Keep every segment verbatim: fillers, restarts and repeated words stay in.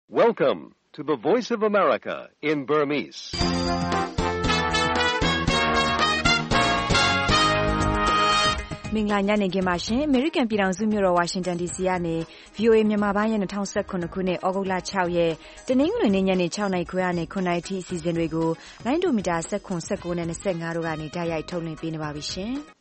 Welcome to the Voice of America in Burmese. ။မင်္ဂလာညနေခင်းပါရှင်။ American ပြည်ထောင်စုမြို့တော် Washington ဒီ စီ ကနေ ဗွီအိုအေ မြန်မာပိုင်းရဲ့ ၂၀၁၇ ခုနှစ် သြဂုတ်လ ၆ ရက်တနင်္ဂနွေနေ့ညနေ ၆ နာရီခွဲကနေ ၇ နာရီထိအစီအစဉ်တွေကိုလိုင်းဒိုမီတာ ၁၇, ၁၉ နဲ့ ၂၅ တို့ကနေတိုက်ရိုက်ထုတ်လွှင့်ပေးနေပါပြီရှင်။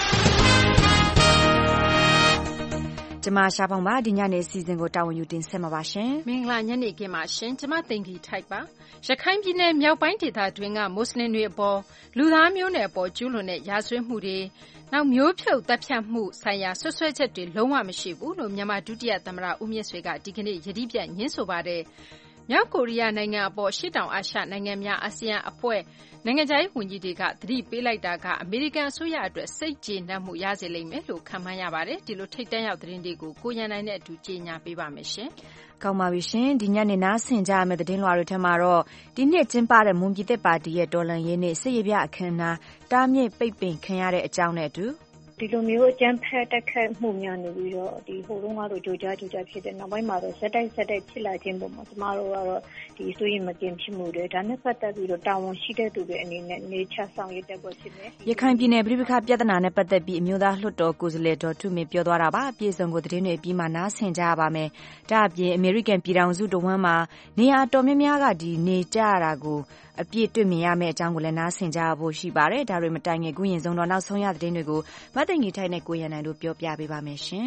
ကျမရှာဖောင်ပါဒီညနေအစီအစဉ်ကိုတာဝန်ယူတင်ဆက်မှာပါရှင်မင်္ဂလာညနေခင်းပါရှင်ကျမသိင်္ဂီထိုက်ပါရခိုင်ပြည်နယ်မြောက်ပိုင်းဒေသတွင်းကမွတ်စလင်တွေအပေါ်လူသားမျိုးနွယ်အပေါ်ကျူးလွန်တဲ့ရာဇဝတ်မှုတွေနောက်မျိုးဖြုတ်တပ်ဖြတ်မှုဆိုင်ရာဆွဆွဲချက်တွေလုံးဝမရှိဘူးလို့မြန်မာဒုတိယသမ္မတဦးမြင့်ဆွေကဒီကနေ့ယတိပြတ်ညင်းဆိုပါတယ်မြောက်ကိုရီးယားနိုင်ငံအပေါ်ရှေ့တောင်အာရှနိုင်ငံများအာဆီယံအဖွဲ့နိုင်ငံခြားရေးဝန်ကြီးတွေကသတိပေးလိုက်တာကအမေရိကန်အစိုးရအတွက်စိတ်ကျေနပ်မှုရစေလိမ့်မယ်လို့ခန့်မှန်းရပါတယ်ဒီလိုထိတ်တန့်ရောက်သတင်းတွေကိုကိုရန်နိုင်နဲ့အတူကြေညာပေးပါမယ်ရှင်ကောင်းပါပြီရှင်ဒီညနေနားဆင်ကြရမယ့်သတင်းလွှာတွေထက်မှာတော့ဒီနှစ်ကျင်းပတဲ့မွန်ပြည်သစ်ပါတီရဲ့တော်လှန်ရေးနေ့စစ်ရေးပြအခမ်းအနားတားမြစ်ပိတ်ပင်ခံရတဲ့အကြောင်းနဲ့အတူဒီလိုမျိုးအကြမ်းဖက်တက်ခတ်မှုများနေပြီးတော့ဒီဟိုတုန်းကတော့ကြိုကြားကြိုကြားဖြစ်တဲ့နောက်ပိုင်းမှာတော့ဇက်တိုက်ဇက်တိုက်ဖြစ်လာခြင်းပုံမှာကျမတို့ကတော့ဒီဆိုရင်မကင်ဖြစ်မှုတွေဒါနဲ့ပတ်သက်ပြီးတော့တာဝန်ရှိတဲ့သူတွေအနေနဲ့နေချဆောင်ရတဲ့ပေါ်ဖြစ်နေရခိုင်ပြည်နယ်ပြည်ပခပြဿနာနဲ့ပတ်သက်ပြီးအမျိုးသားလွှတ်တော်ကိုယ်စားလှယ်ဒေါ်ထုမင်းပြောသွားတာပါအပြည့်စုံကိုသတင်းတွေပြီးမှနားဆင်ကြရပါမယ်ဒါအပြင်အမေရိကန်ပြည်ထောင်စုတဝန်းမှာနေရာတော်များများကဒီနေကြရတာကိုအပြည့်တွေ့မြင်ရမယ့်အကြောင်းကိုလည်းနားဆင်ကြဖို့ရှိပါတယ်ဒါတွေမတိုင်ခင်ခုရင်ဆုံးတော့နောက်ဆုံးရသတင်းတွေကိုမသိင်ကြီးထိုက်နဲ့ကိုရန်နိုင်တို့ပြောပြပေးပါမယ်ရှင်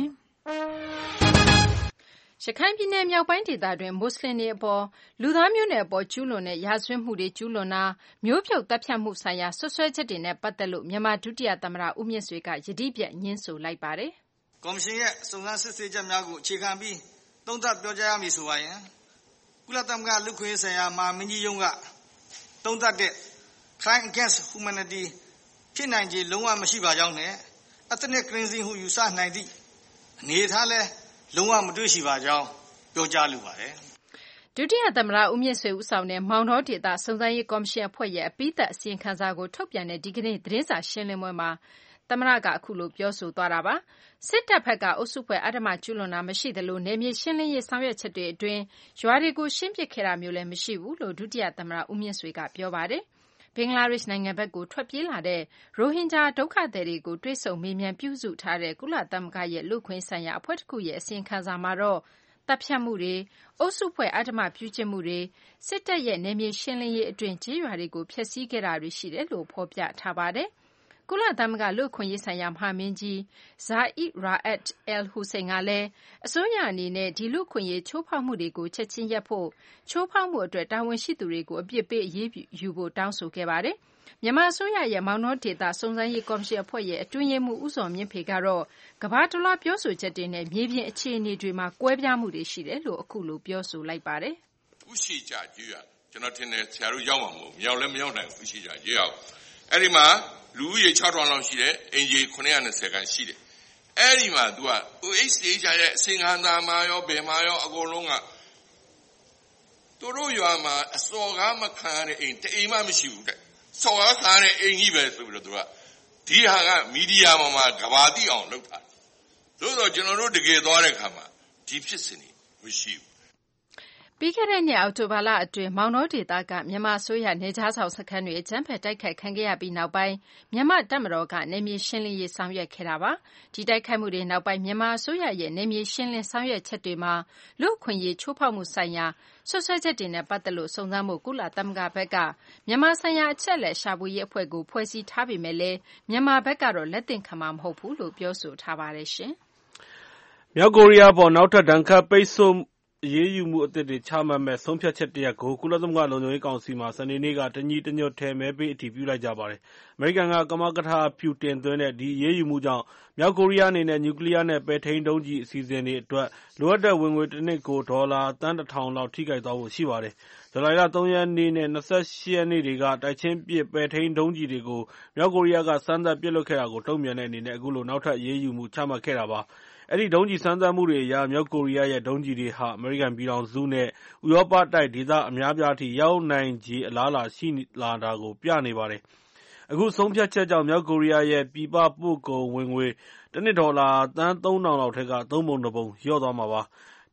ရခိုင်ပြည်နယ်မြောက်ပိုင်းဒေသတွင်မွတ်စလင်တွေအပေါ်လူသားမျိုးနွယ်အပေါ်ကျူးလွန်တဲ့ရာဇဝတ်မှုတွေကျူးလွန်တာမျိုးဖြုတ်တပ်ဖြတ်မှုဆိုင်ရာဆွဆွဲချက်တွေနဲ့ပတ်သက်လို့မြန်မာဒုတိယသမ္မတဦးမြင့်ဆွေကယတိပြတ်ညင်းဆိုလိုက်ပါတယ်ကော်မရှင်ရဲ့စုံစမ်းစစ်ဆေးချက်များကိုအခြေခံပြီးသုံးသပ်ပြောကြားရမည်ဆိုပါရင်ကုလသမဂ္ဂလူ့အခွင့်အရေးဆိုင်ရာမဟာမင်းကြီးရုံးကသုံးသပ်တဲ့ crime against humanity ဖြစ်နိုင်ခြေလုံးဝမရှိပါကြောင်းနဲ့ ethnic cleansing ဟုယူဆနိုင်သည့်အနေအထားလဲလုံးဝမတွေ့ရှိပါကြောင်းပြောကြားလိုပါတယ်ဒုတိယသမ္မတဦးမြင့်ဆွေဦးဆောင်တဲ့မောင်တော်ဒေသစုံစမ်းရေးကော်မရှင်အဖွဲ့ရဲ့အပိသက်အစီရင်ခံစာကိုထုတ်ပြန်တဲ့ဒီကနေ့သတင်းစာရှင်းလင်းပွဲမှာသမ္မတကအခုလိုပြောဆိုသွားတာပါစစ်တပ်ဘက်ကအုပ်စုဖွဲ့အဓမ္မကျူးလွန်တာမရှိသလိုနယ်မြေရှင်းလင်းရေးဆောင်ရွက်ချက်တွေအတွင်းရွာတွေကိုရှင်းပစ်ခဲ့တာမျိုးလည်းမရှိဘူးလို့ဒုတိယသမ္မတဦးမြင့်ဆွေကပြောပါတယ်ဘင်္ဂလားဒေ့ရှ်နိုင်ငံဘက်ကိုထွက်ပြေးလာတဲ့ရိုဟင်ဂျာဒုက္ခသည်တွေကိုတွဲဆုံမေးမြန်းပြုစုထားတဲ့ကုလသမဂ္ဂရဲ့လူ့ခွင့်ဆိုင်ရာအဖွဲ့တစ်ခုရဲ့အစီရင်ခံစာမှာတော့တပ်ဖြတ်မှုတွေအုပ်စုဖွဲ့အဓမ္မပြုကျင့်မှုတွေစစ်တပ်ရဲ့နယ်မြေရှင်းလင်းရေးအတွင်းကြေးရွာတွေကိုဖျက်ဆီးခဲ့တာတွေရှိတယ်လို့ဖော်ပြထားပါတယ်ကုလသမဂ္ဂလူ့အခွင့်အရေးဆိုင်ရာမဟာမင်းကြီးဇာအီရာအတ်အယ်ဟူစိန်ကလည်းအစိုးရအနေနဲ့ဒီလူ့အခွင့်အရေးချိုးဖောက်မှုတွေကိုချက်ချင်းရပ်ဖို့ချိုးဖောက်မှုအတွက်တာဝန်ရှိသူတွေကိုအပြစ်ပေးအရေးယူဖို့တောင်းဆိုခဲ့ပါတယ်မြန်မာအစိုးရရဲ့မောင်နှောဒေသစုံစမ်းရေးကော်မရှင်အဖွဲ့ရဲ့အတွင်းရေးမှူးဦးစောမြင့်ဖေကတော့ကမ္ဘာတလွှားပြောဆိုချက်တွေနဲ့မြေပြင်အခြေအနေတွေမှာကွဲပြားမှုတွေရှိတယ်လို့အခုလိုပြောဆိုလိုက်ပါတယ်ဥရှိကြကြည့်ရကျွန်တော်ထင်တယ်ဆရာတို့ရောက်မှာမဟုတ်မြောက်လည်းမရောက်နိုင်ဘူးဥရှိကြကြည့်အောင်အဲ့ဒီမှာလူဦးရေခြောက်ထောင်လောက်ရှိတယ်အင်ဂျီခုနှစ်ရာ၂၀ခန့်ရှိတယ်အဲ့ဒီမှာ तू က အို အိတ်ချ် စီ ရဲ့အစင်ခံသာမှာရောဘယ်မှာရောအကုန်လုံးကသူတို့ရွာမှာအစော်ကားမခံရတဲ့အိမ်တအိမ်မှမရှိဘူးတဲ့စော်ကားခံရတဲ့အိမ်ကြီးပဲဆိုပြီးတော့ तू ကဒီဟာကမီဒီယာပေါ်မှာကဘာတိအောင်လုပ်တာသို့တော့ကျွန်တော်တို့တကယ်သွားတဲ့ခါမှာဒီဖြစ်စဉ်တွေမရှိဘူးပြီးခဲ့တဲ့နှစ်အောက်တိုဘာလအတွင်းမောင်နှောဒေသကမြန်မာအစိုးရနေကြားဆောင်စခန်းတွေအကြမ်းဖက်တိုက်ခိုက်ခံခဲ့ရပြီးနောက်ပိုင်းမြန်မာတပ်မတော်ကနေမြေရှင်းလင်းရေးဆောင်ရွက်ခဲ့တာပါဒီတိုက်ခိုက်မှုတွေနောက်ပိုင်းမြန်မာအစိုးရရဲ့နေမြေရှင်းလင်းဆောင်ရွက်ချက်တွေမှာလူ့အခွင့်အရေးချိုးဖောက်မှုဆိုင်ရာဆွဆွဲချက်တွေနဲ့ပတ်သက်လို့စုံစမ်းမှုကုလသမဂ္ဂဘက်ကမြန်မာဆိုင်ရာအချက်အလက်ရှာဖွေရေးအဖွဲ့ကိုဖွဲ့စည်းထားပေမဲ့လည်းမြန်မာဘက်ကတော့လက်သင့်ခံမှာမဟုတ်ဘူးလို့ပြောဆိုထားပါတယ်ရှင်မြောက်ကိုရီးယားပေါ်နောက်ထပ်ဒဏ်ခတ်ပိတ်ဆို့အရေးယူမှုအသစ်တွေချမှတ်မဲ့ဆုံးဖြတ်ချက်တရက်ကိုကုလသမဂ္ဂလုံခြုံရေးကောင်စီမှာစနေနေ့ကတညီတညွတ်ထဲမဲပေးအတည်ပြုလိုက်ကြပါတယ်။အမေရိကန်ကကမကထပြုတင်သွင်းတဲ့ဒီအရေးယူမှုကြောင့်မြောက်ကိုရီးယားအနေနဲ့နျူကလ িয়ার နဲ့ပဲ့ထိန်းဒုံးကျည်အစီအစဉ်တွေအတွက်လိုအပ်တဲ့ဝင်ငွေတစ်နှစ်ကိုဒေါ်လာသန်းတစ်ထောင်လောက်ထိခိုက်သွားဖို့ရှိပါတယ်။ဇူလိုင်လ၃ရက်နေ့နဲ့၂၈ရက်နေ့တွေကတိုက်ချင်းပစ်ပဲ့ထိန်းဒုံးကျည်တွေကိုမြောက်ကိုရီးယားကစမ်းသပ်ပစ်လွှတ်ခဲ့တာကိုတုံ့ပြန်တဲ့အနေနဲ့အခုလိုနောက်ထပ်အရေးယူမှုချမှတ်ခဲ့တာပါ။အဲဒီဒုံးကျည်စမ်းသပ်မှုတွေအရမြောက်ကိုရီးယားရဲ့ဒုံးကျည်တွေဟာအမေရိကန်ပြည်ထောင်စုနဲ့ဥရောပတိုက်ဒေသအများအပြားအထိရောက်နိုင်ခြေအလားအလာရှိလာတာကိုပြနေပါတယ်။အခုဆုံးဖြတ်ချက်ကြောင့်မြောက်ကိုရီးယားရဲ့ပြည်ပပို့ကုန်ဝင်ငွေတနှစ်ဒေါ်လာသန်းသုံးထောင်လောက်ထဲကသုံးပုံတစ်ပုံလျော့သွားမှာပါ။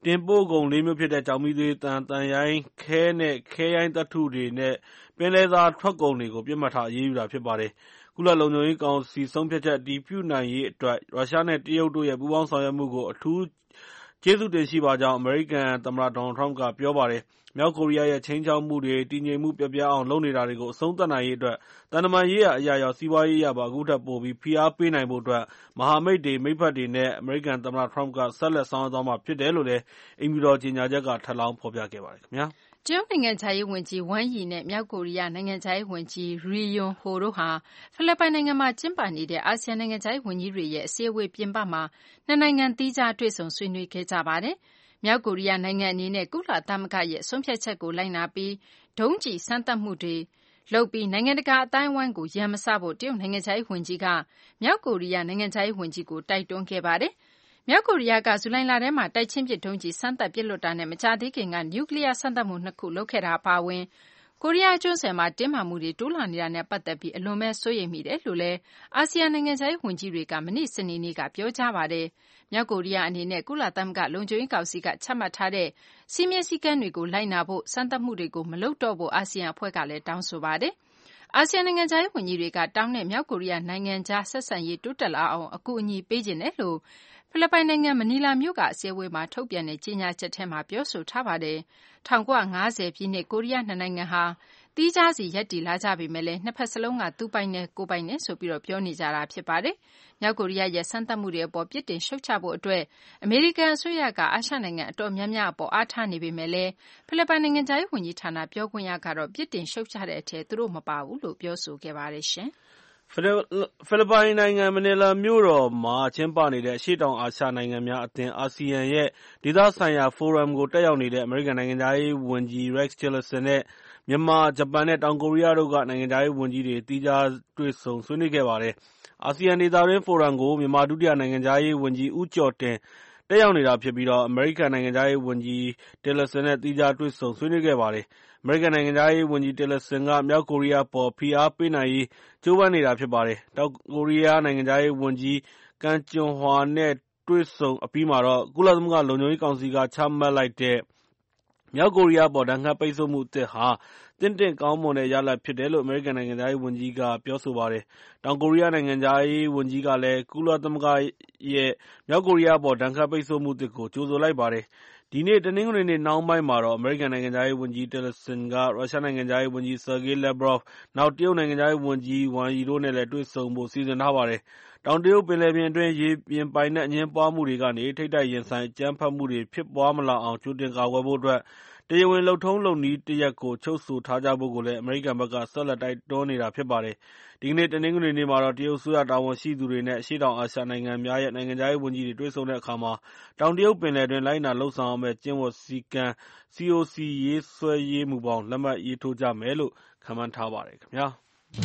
တင်ပို့ကုန်လေးမျိုးဖြစ်တဲ့ကျောက်မီးသွေးသံ၊သံရိုင်း၊ခဲနဲ့ခဲရိုင်းသတ္တုတွေနဲ့ပင်လယ်စာထွက်ကုန်တွေကိုပစ်မှတ်ထားအရေးယူတာဖြစ်ပါတယ်။ကုလလုံခြုံရေးကောင်စီဆုံးဖြတ်ချက်အတည်ပြုနိုင်ရေးအတွက်ရုရှားနဲ့တရုတ်တို့ရဲ့ပူးပေါင်းဆောင်ရွက်မှုကိုအထူးကျေးဇူးတင်ရှိပါကြောင်းအမေရိကန်သမ္မတ Donald Trump ကပြောပါတယ်။မြောက်ကိုရီးယားရဲ့ခြိမ်းခြောက်မှုတွေ၊တည်ငြိမ်မှုပျက်ပြားအောင်လုပ်နေတာတွေကိုအဆုံးသတ်နိုင်ရေးအတွက်သံတမန်ရေးရာအရရောစီးပွားရေးအရပါအခုထက်ပိုပြီးဖိအားပေးနိုင်ဖို့အတွက်မဟာမိတ်တွေ၊မိတ်ဖက်တွေနဲ့အမေရိကန်သမ္မတ Trump ကဆက်လက်ဆောင်ရွက်သွားမှာဖြစ်တယ်လို့လည်းအိမ်ဖြူတော်ကြေညာချက်ကထပ်လောင်းဖော်ပြခဲ့ပါတယ်။တရုတ်နိုင်ငံခြားရေးဝန်ကြီး Wang Yi နဲ့မြောက်ကိုရီးယားနိုင်ငံခြားရေးဝန်ကြီး Ri Yong Ho တို့ဟာဖိလစ်ပိုင်နိုင်ငံမှာကျင်းပနေတဲ့အာဆီယံနိုင်ငံခြားရေးဝန်ကြီးတွေရဲ့အစည်းအဝေးပြင်ပမှာနှစ်နိုင်ငံသီးခြားတွေ့ဆုံဆွေးနွေးခဲ့ကြပါတယ်။မြောက်ကိုရီးယားနိုင်ငံအနေနဲ့ကုလသမဂ္ဂရဲ့ဆုံးဖြတ်ချက်ကိုလိုက်နာပြီးဒုံးကျည်စမ်းသပ်မှုတွေလုပ်ပြီးနိုင်ငံတကာအသိုင်းအဝိုင်းကိုရန်မစဖို့တရုတ်နိုင်ငံခြားရေးဝန်ကြီးကမြောက်ကိုရီးယားနိုင်ငံခြားရေးဝန်ကြီးကိုတိုက်တွန်းခဲ့ပါတယ်။မြောက်ကိုရီးယားကဇူလိုင်လထဲမှာတိုက်ချင်းပစ်ဒုံးကျည်စမ်းသပ်ပစ်လွှတ်တာနဲ့မကြာသေးခင်ကနျူကလီးယားစမ်းသပ်မှုနှစ်ခုလုပ်ခဲ့တာအပါအဝင်ကိုရီးယားကျွန်းဆွယ်မှာတင်းမာမှုတွေတိုးလာနေတာနဲ့ပတ်သက်ပြီးအလွန်ပဲစိုးရိမ်မိတယ်လို့လည်းအာဆီယံနိုင်ငံခြားရေးဝန်ကြီးတွေကမနေ့စနေနေ့ကပြောကြားပါတယ်။မြောက်ကိုရီးယားအနေနဲ့ကုလသမဂ္ဂလုံခြုံရေးကောင်စီကချမှတ်ထားတဲ့စည်းမျဉ်းစည်းကမ်းတွေကိုလိုက်နာဖို့စမ်းသပ်မှုတွေကိုမလုပ်တော့ဖို့အာဆီယံအဖွဲ့ကလည်းတောင်းဆိုပါတယ်။အာဆီယံနိုင်ငံခြားရေးဝန်ကြီးတွေကတောင်းတဲ့မြောက်ကိုရီးယားနိုင်ငံကြားဆက်ဆံရေးတိုးတက်လာအောင်အကူအညီပေးချင်တယ်လို့ဖိလစ်ပိုင်နိုင်ငံမနီလာမြို့ကအစည်းအဝေးမှာထုတ်ပြန်တဲ့ကြေညာချက်ထဲမှာပြောဆိုထားပါတယ်။၁၉၅၀ပြည့်နှစ်ကိုရီးယားနှစ်နိုင်ငံဟာသီးခြားစီရပ်တည်လာကြပေမဲ့လည်းနှစ်ဖက်စလုံးကသူပိုင်နဲ့ကိုယ်ပိုင်နဲ့ဆိုပြီးပြောနေကြတာဖြစ်ပါတယ်။မြောက်ကိုရီးယားရဲ့စမ်းသပ်မှုတွေအပေါ်ပြစ်တင်ရှုတ်ချဖို့အတွက်အမေရိကန်အစိုးရကအာရှနိုင်ငံအတော်များများအပေါ်အားထားနေပေမဲ့လည်းဖိလစ်ပိုင်နိုင်ငံခြားရေးဝန်ကြီးဌာနပြောခွင့်ရကတော့ပြစ်တင်ရှုတ်ချတဲ့အထဲသူတို့မပါဘူးလို့ပြောဆိုခဲ့ပါတယ်။ဖိလစ်ပိုင်နိုင်ငံမနီလာမြို့တော်မှာကျင်းပနေတဲ့အရှေ့တောင်အာရှနိုင်ငံများအသင်းအာဆီယံရဲ့ဒေသဆိုင်ရာဖိုရမ်ကိုတက်ရောက်နေတဲ့အမေရိကန်နိုင်ငံခြားရေးဝန်ကြီး Rex Tillerson နဲ့မြန်မာ၊ဂျပန်နဲ့တောင်ကိုရီးယားတို့ကနိုင်ငံခြားရေးဝန်ကြီးတွေသီးခြားတွေ့ဆုံဆွေးနွေးခဲ့ပါတယ်။အာဆီယံဒေသတွင်းဖိုရမ်ကိုမြန်မာဒုတိယနိုင်ငံခြားရေးဝန်ကြီးဦးကျော်တင်တက်ရောက်နေတာဖြစ်ပြီးအမေရိကန်နိုင်ငံခြားရေးဝန်ကြီး Tillerson နဲ့သီးခြားတွေ့ဆုံဆွေးနွေးခဲ့ပါတယ်။အမေရိကန်နိုင်ငံခြားရေးဝန်ကြီး Tillerson ကမြောက်ကိုရီးယားအပေါ်ဖိအားပေးနိုင်ရေးကြိုးပမ်းနေတာဖြစ်ပါတယ်။တောင်ကိုရီးယားနိုင်ငံခြားရေးဝန်ကြီးကမ်ဂျွန်ဟွာနဲ့တွေ့ဆုံအပြီးမှာတော့ကုလသမဂ္ဂလုံခြုံရေးကောင်စီကချမှတ်လိုက်တဲ့မြောက်ကိုရီးယားအပေါ်ဒဏ်ခတ်ပိတ်ဆို့မှုအသစ်ဟာသင့်တင့်ကောင်းမွန်တဲ့ရလဒ်ဖြစ်တယ်လို့အမေရိကန်နိုင်ငံခြားရေးဝန်ကြီးကပြောဆိုပါတယ်။တောင်ကိုရီးယားနိုင်ငံခြားရေးဝန်ကြီးကလည်းကုလသမဂ္ဂရဲ့မြောက်ကိုရီးယားအပေါ်ဒဏ်ခတ်ပိတ်ဆို့မှုအသစ်ကိုကြိုဆိုလိုက်ပါတယ်။ဒီနေ့တနင်္ဂနွေနေ့နှောင်းပိုင်းမှာတော့အမေရိကန်နိုင်ငံခြားရေးဝန်ကြီး Tillerson ကရုရှားနိုင်ငံခြားရေးဝန်ကြီး Sergey Lavrov နောက်တရုတ်နိုင်ငံခြားရေးဝန်ကြီး Wang Yi တို့နဲ့လည်းတွေ့ဆုံဖို့စီစဉ်ထားပါတယ်။တောင်တရုတ်ပင်လယ်ပြင်အတွင်းရေပြင်ပိုင်နက်အငြင်းပွားမှုတွေကနေထိပ်တိုက်ရင်ဆိုင်အကြမ်းဖက်မှုတွေဖြစ်ပွားမလာအောင်ကြိုတင်ကာကွယ်ဖို့အတွက်တရားဝင်လုပ်ထုံးလုပ်နည်းတရပ်ကိုချုပ်ဆိုထားကြဖို့ကိုလည်းအမေရိကန်ဘက်ကဆက်လက်တိုက်တွန်းနေတာဖြစ်ပါတယ်။ဒီကနေ့တနင်္ဂနွေနေ့မှာတော့တရုတ်အစိုးရတာဝန်ရှိသူတွေနဲ့အရှေ့တောင်အာရှနိုင်ငံများရဲ့နိုင်ငံခြားရေးဝန်ကြီးတွေတွေ့ဆုံတဲ့အခါမှာတောင်တရုတ်ပင်လယ်တွင်းလိုက်နာလုပ်ဆောင်ရမယ့်ကျင့်ဝတ်စည်းကမ်း စီ အို စီ ရေးဆွဲရေးမူဘောင်လက်မှတ်ရေးထိုးကြမယ်လို့ခန့်မှန်းထားပါတယ်ခင်ဗျာ။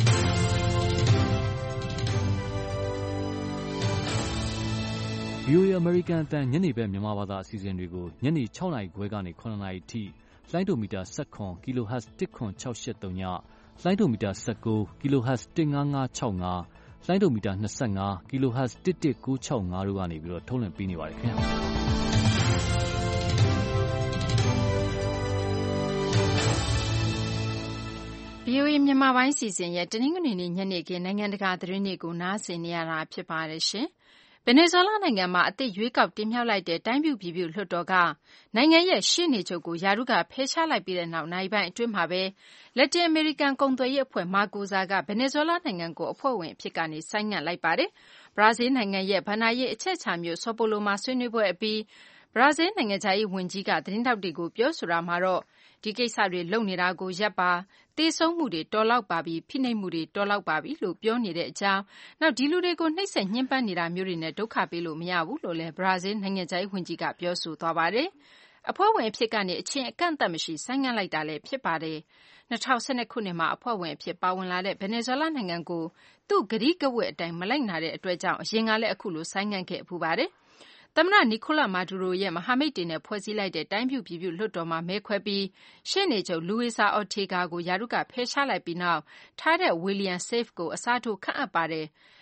ဗွီအိုအေ အမေရိကန်အသံညနေဘက်မြန်မာဘာသာအစီအစဉ်တွေကိုညနေ၆နာရီခွဲကနေ၇နာရီထိလိုင်းဒိုမီတာ၁၇ kHz ၁၇၆၈၃ညလိုင်းဒိုမီတာ၁၉ kHz ၁၅၅၆၅လိုင်းဒိုမီတာ၂၅ kHz ၁၁၉၆၅တို့ကနေပြီးတော့ထုတ်လွှင့်ပေးနေပါတယ်ခင်ဗျာဗွီအိုအေမြန်မာပိုင်းစီစဉ်ရဲ့တနင်္ဂနွေနေ့ညနေခင်းနိုင်ငံတကာသတင်းတွေကိုနားဆင်နေရတာဖြစ်ပါတယ်ရှင်။ဗင်နီဇွဲလားနိုင်ငံမှာအသစ်ရွေးကောက်တင်မြှောက်လိုက်တဲ့တိုင်းပြုပြည်ပြုလွှတ်တော်ကနိုင်ငံရဲ့ရှေ့နေချုပ်ကိုရာထူးကဖယ်ရှားလိုက်ပြီးတဲ့နောက်နာရီပိုင်းအတွင်းမှာပဲလက်တင်အမေရိကန်ကုန်သွယ်ရေးအဖွဲ့မာကိုဇာကဗင်နီဇွဲလားနိုင်ငံကိုအဖွဲ့ဝင်အဖြစ်ကနေဆိုင်းငံ့လိုက်ပါတယ်။ဘရာဇီးနိုင်ငံရဲ့ဘဏ္ဍာရေးအချက်အခြာမြို့ဆော်ပိုလိုမှာဆွေးနွေးပွဲအပြီးဘရာဇီးနိုင်ငံခြားရေးဝန်ကြီးကသတင်းထောက်တွေကိုပြောဆိုတာမှာတော့ဒီကိစ္စတွေလုပ်နေတာကိုရပ်ပါသေဆုံးမှုတွေတော်လောက်ပါပြီဖိနှိပ်မှုတွေတော်လောက်ပါပြီလို့ပြောနေတဲ့အကြောင်းနောက်ဒီလူတွေကိုနှိပ်စက်ညှဉ်းပန်းနေတာမျိုးတွေနဲ့ဒုက္ခပေးလို့မရဘူးလို့လည်းဘရာဇီးနိုင်ငံခြားရေးဝန်ကြီးကပြောဆိုသွားပါတယ်။အဖွဲ့ဝင်အဖြစ်ကနေအချင်းအကန့်အသတ်မရှိဆိုင်းငံ့လိုက်တာလည်းဖြစ်ပါတယ်။၂၀၁၂ခုနှစ်မှာအဖွဲ့ဝင်အဖြစ်ပါဝင်လာတဲ့ဗင်နီဇွဲလားနိုင်ငံကိုသူ့ကတိကဝတ်အတိုင်းမလိုက်နာတဲ့အတွက်ကြောင့်အရင်ကလည်းအခုလိုဆိုင်းငံ့ခဲ့ဖူးပါတယ်။သမ္မတနီကိုလာမာဒူရိုရဲ့မဟာမိတ်တွေနဲ့ဖွဲ့စည်းလိုက်တဲ့တိုင်းပြုပြည်ပြုလွှတ်တော်မှာမဲခွဲပြီးရှေ့နေချုပ်လူဝီဆာအော်တေဂါကိုရာထူးကဖယ်ရှားလိုက်ပြီးနောက်ထားတဲ့ဝီလီယံဆေ့ဖ်ကိုအစားထိုးခန့်အပ်ပါတယ်။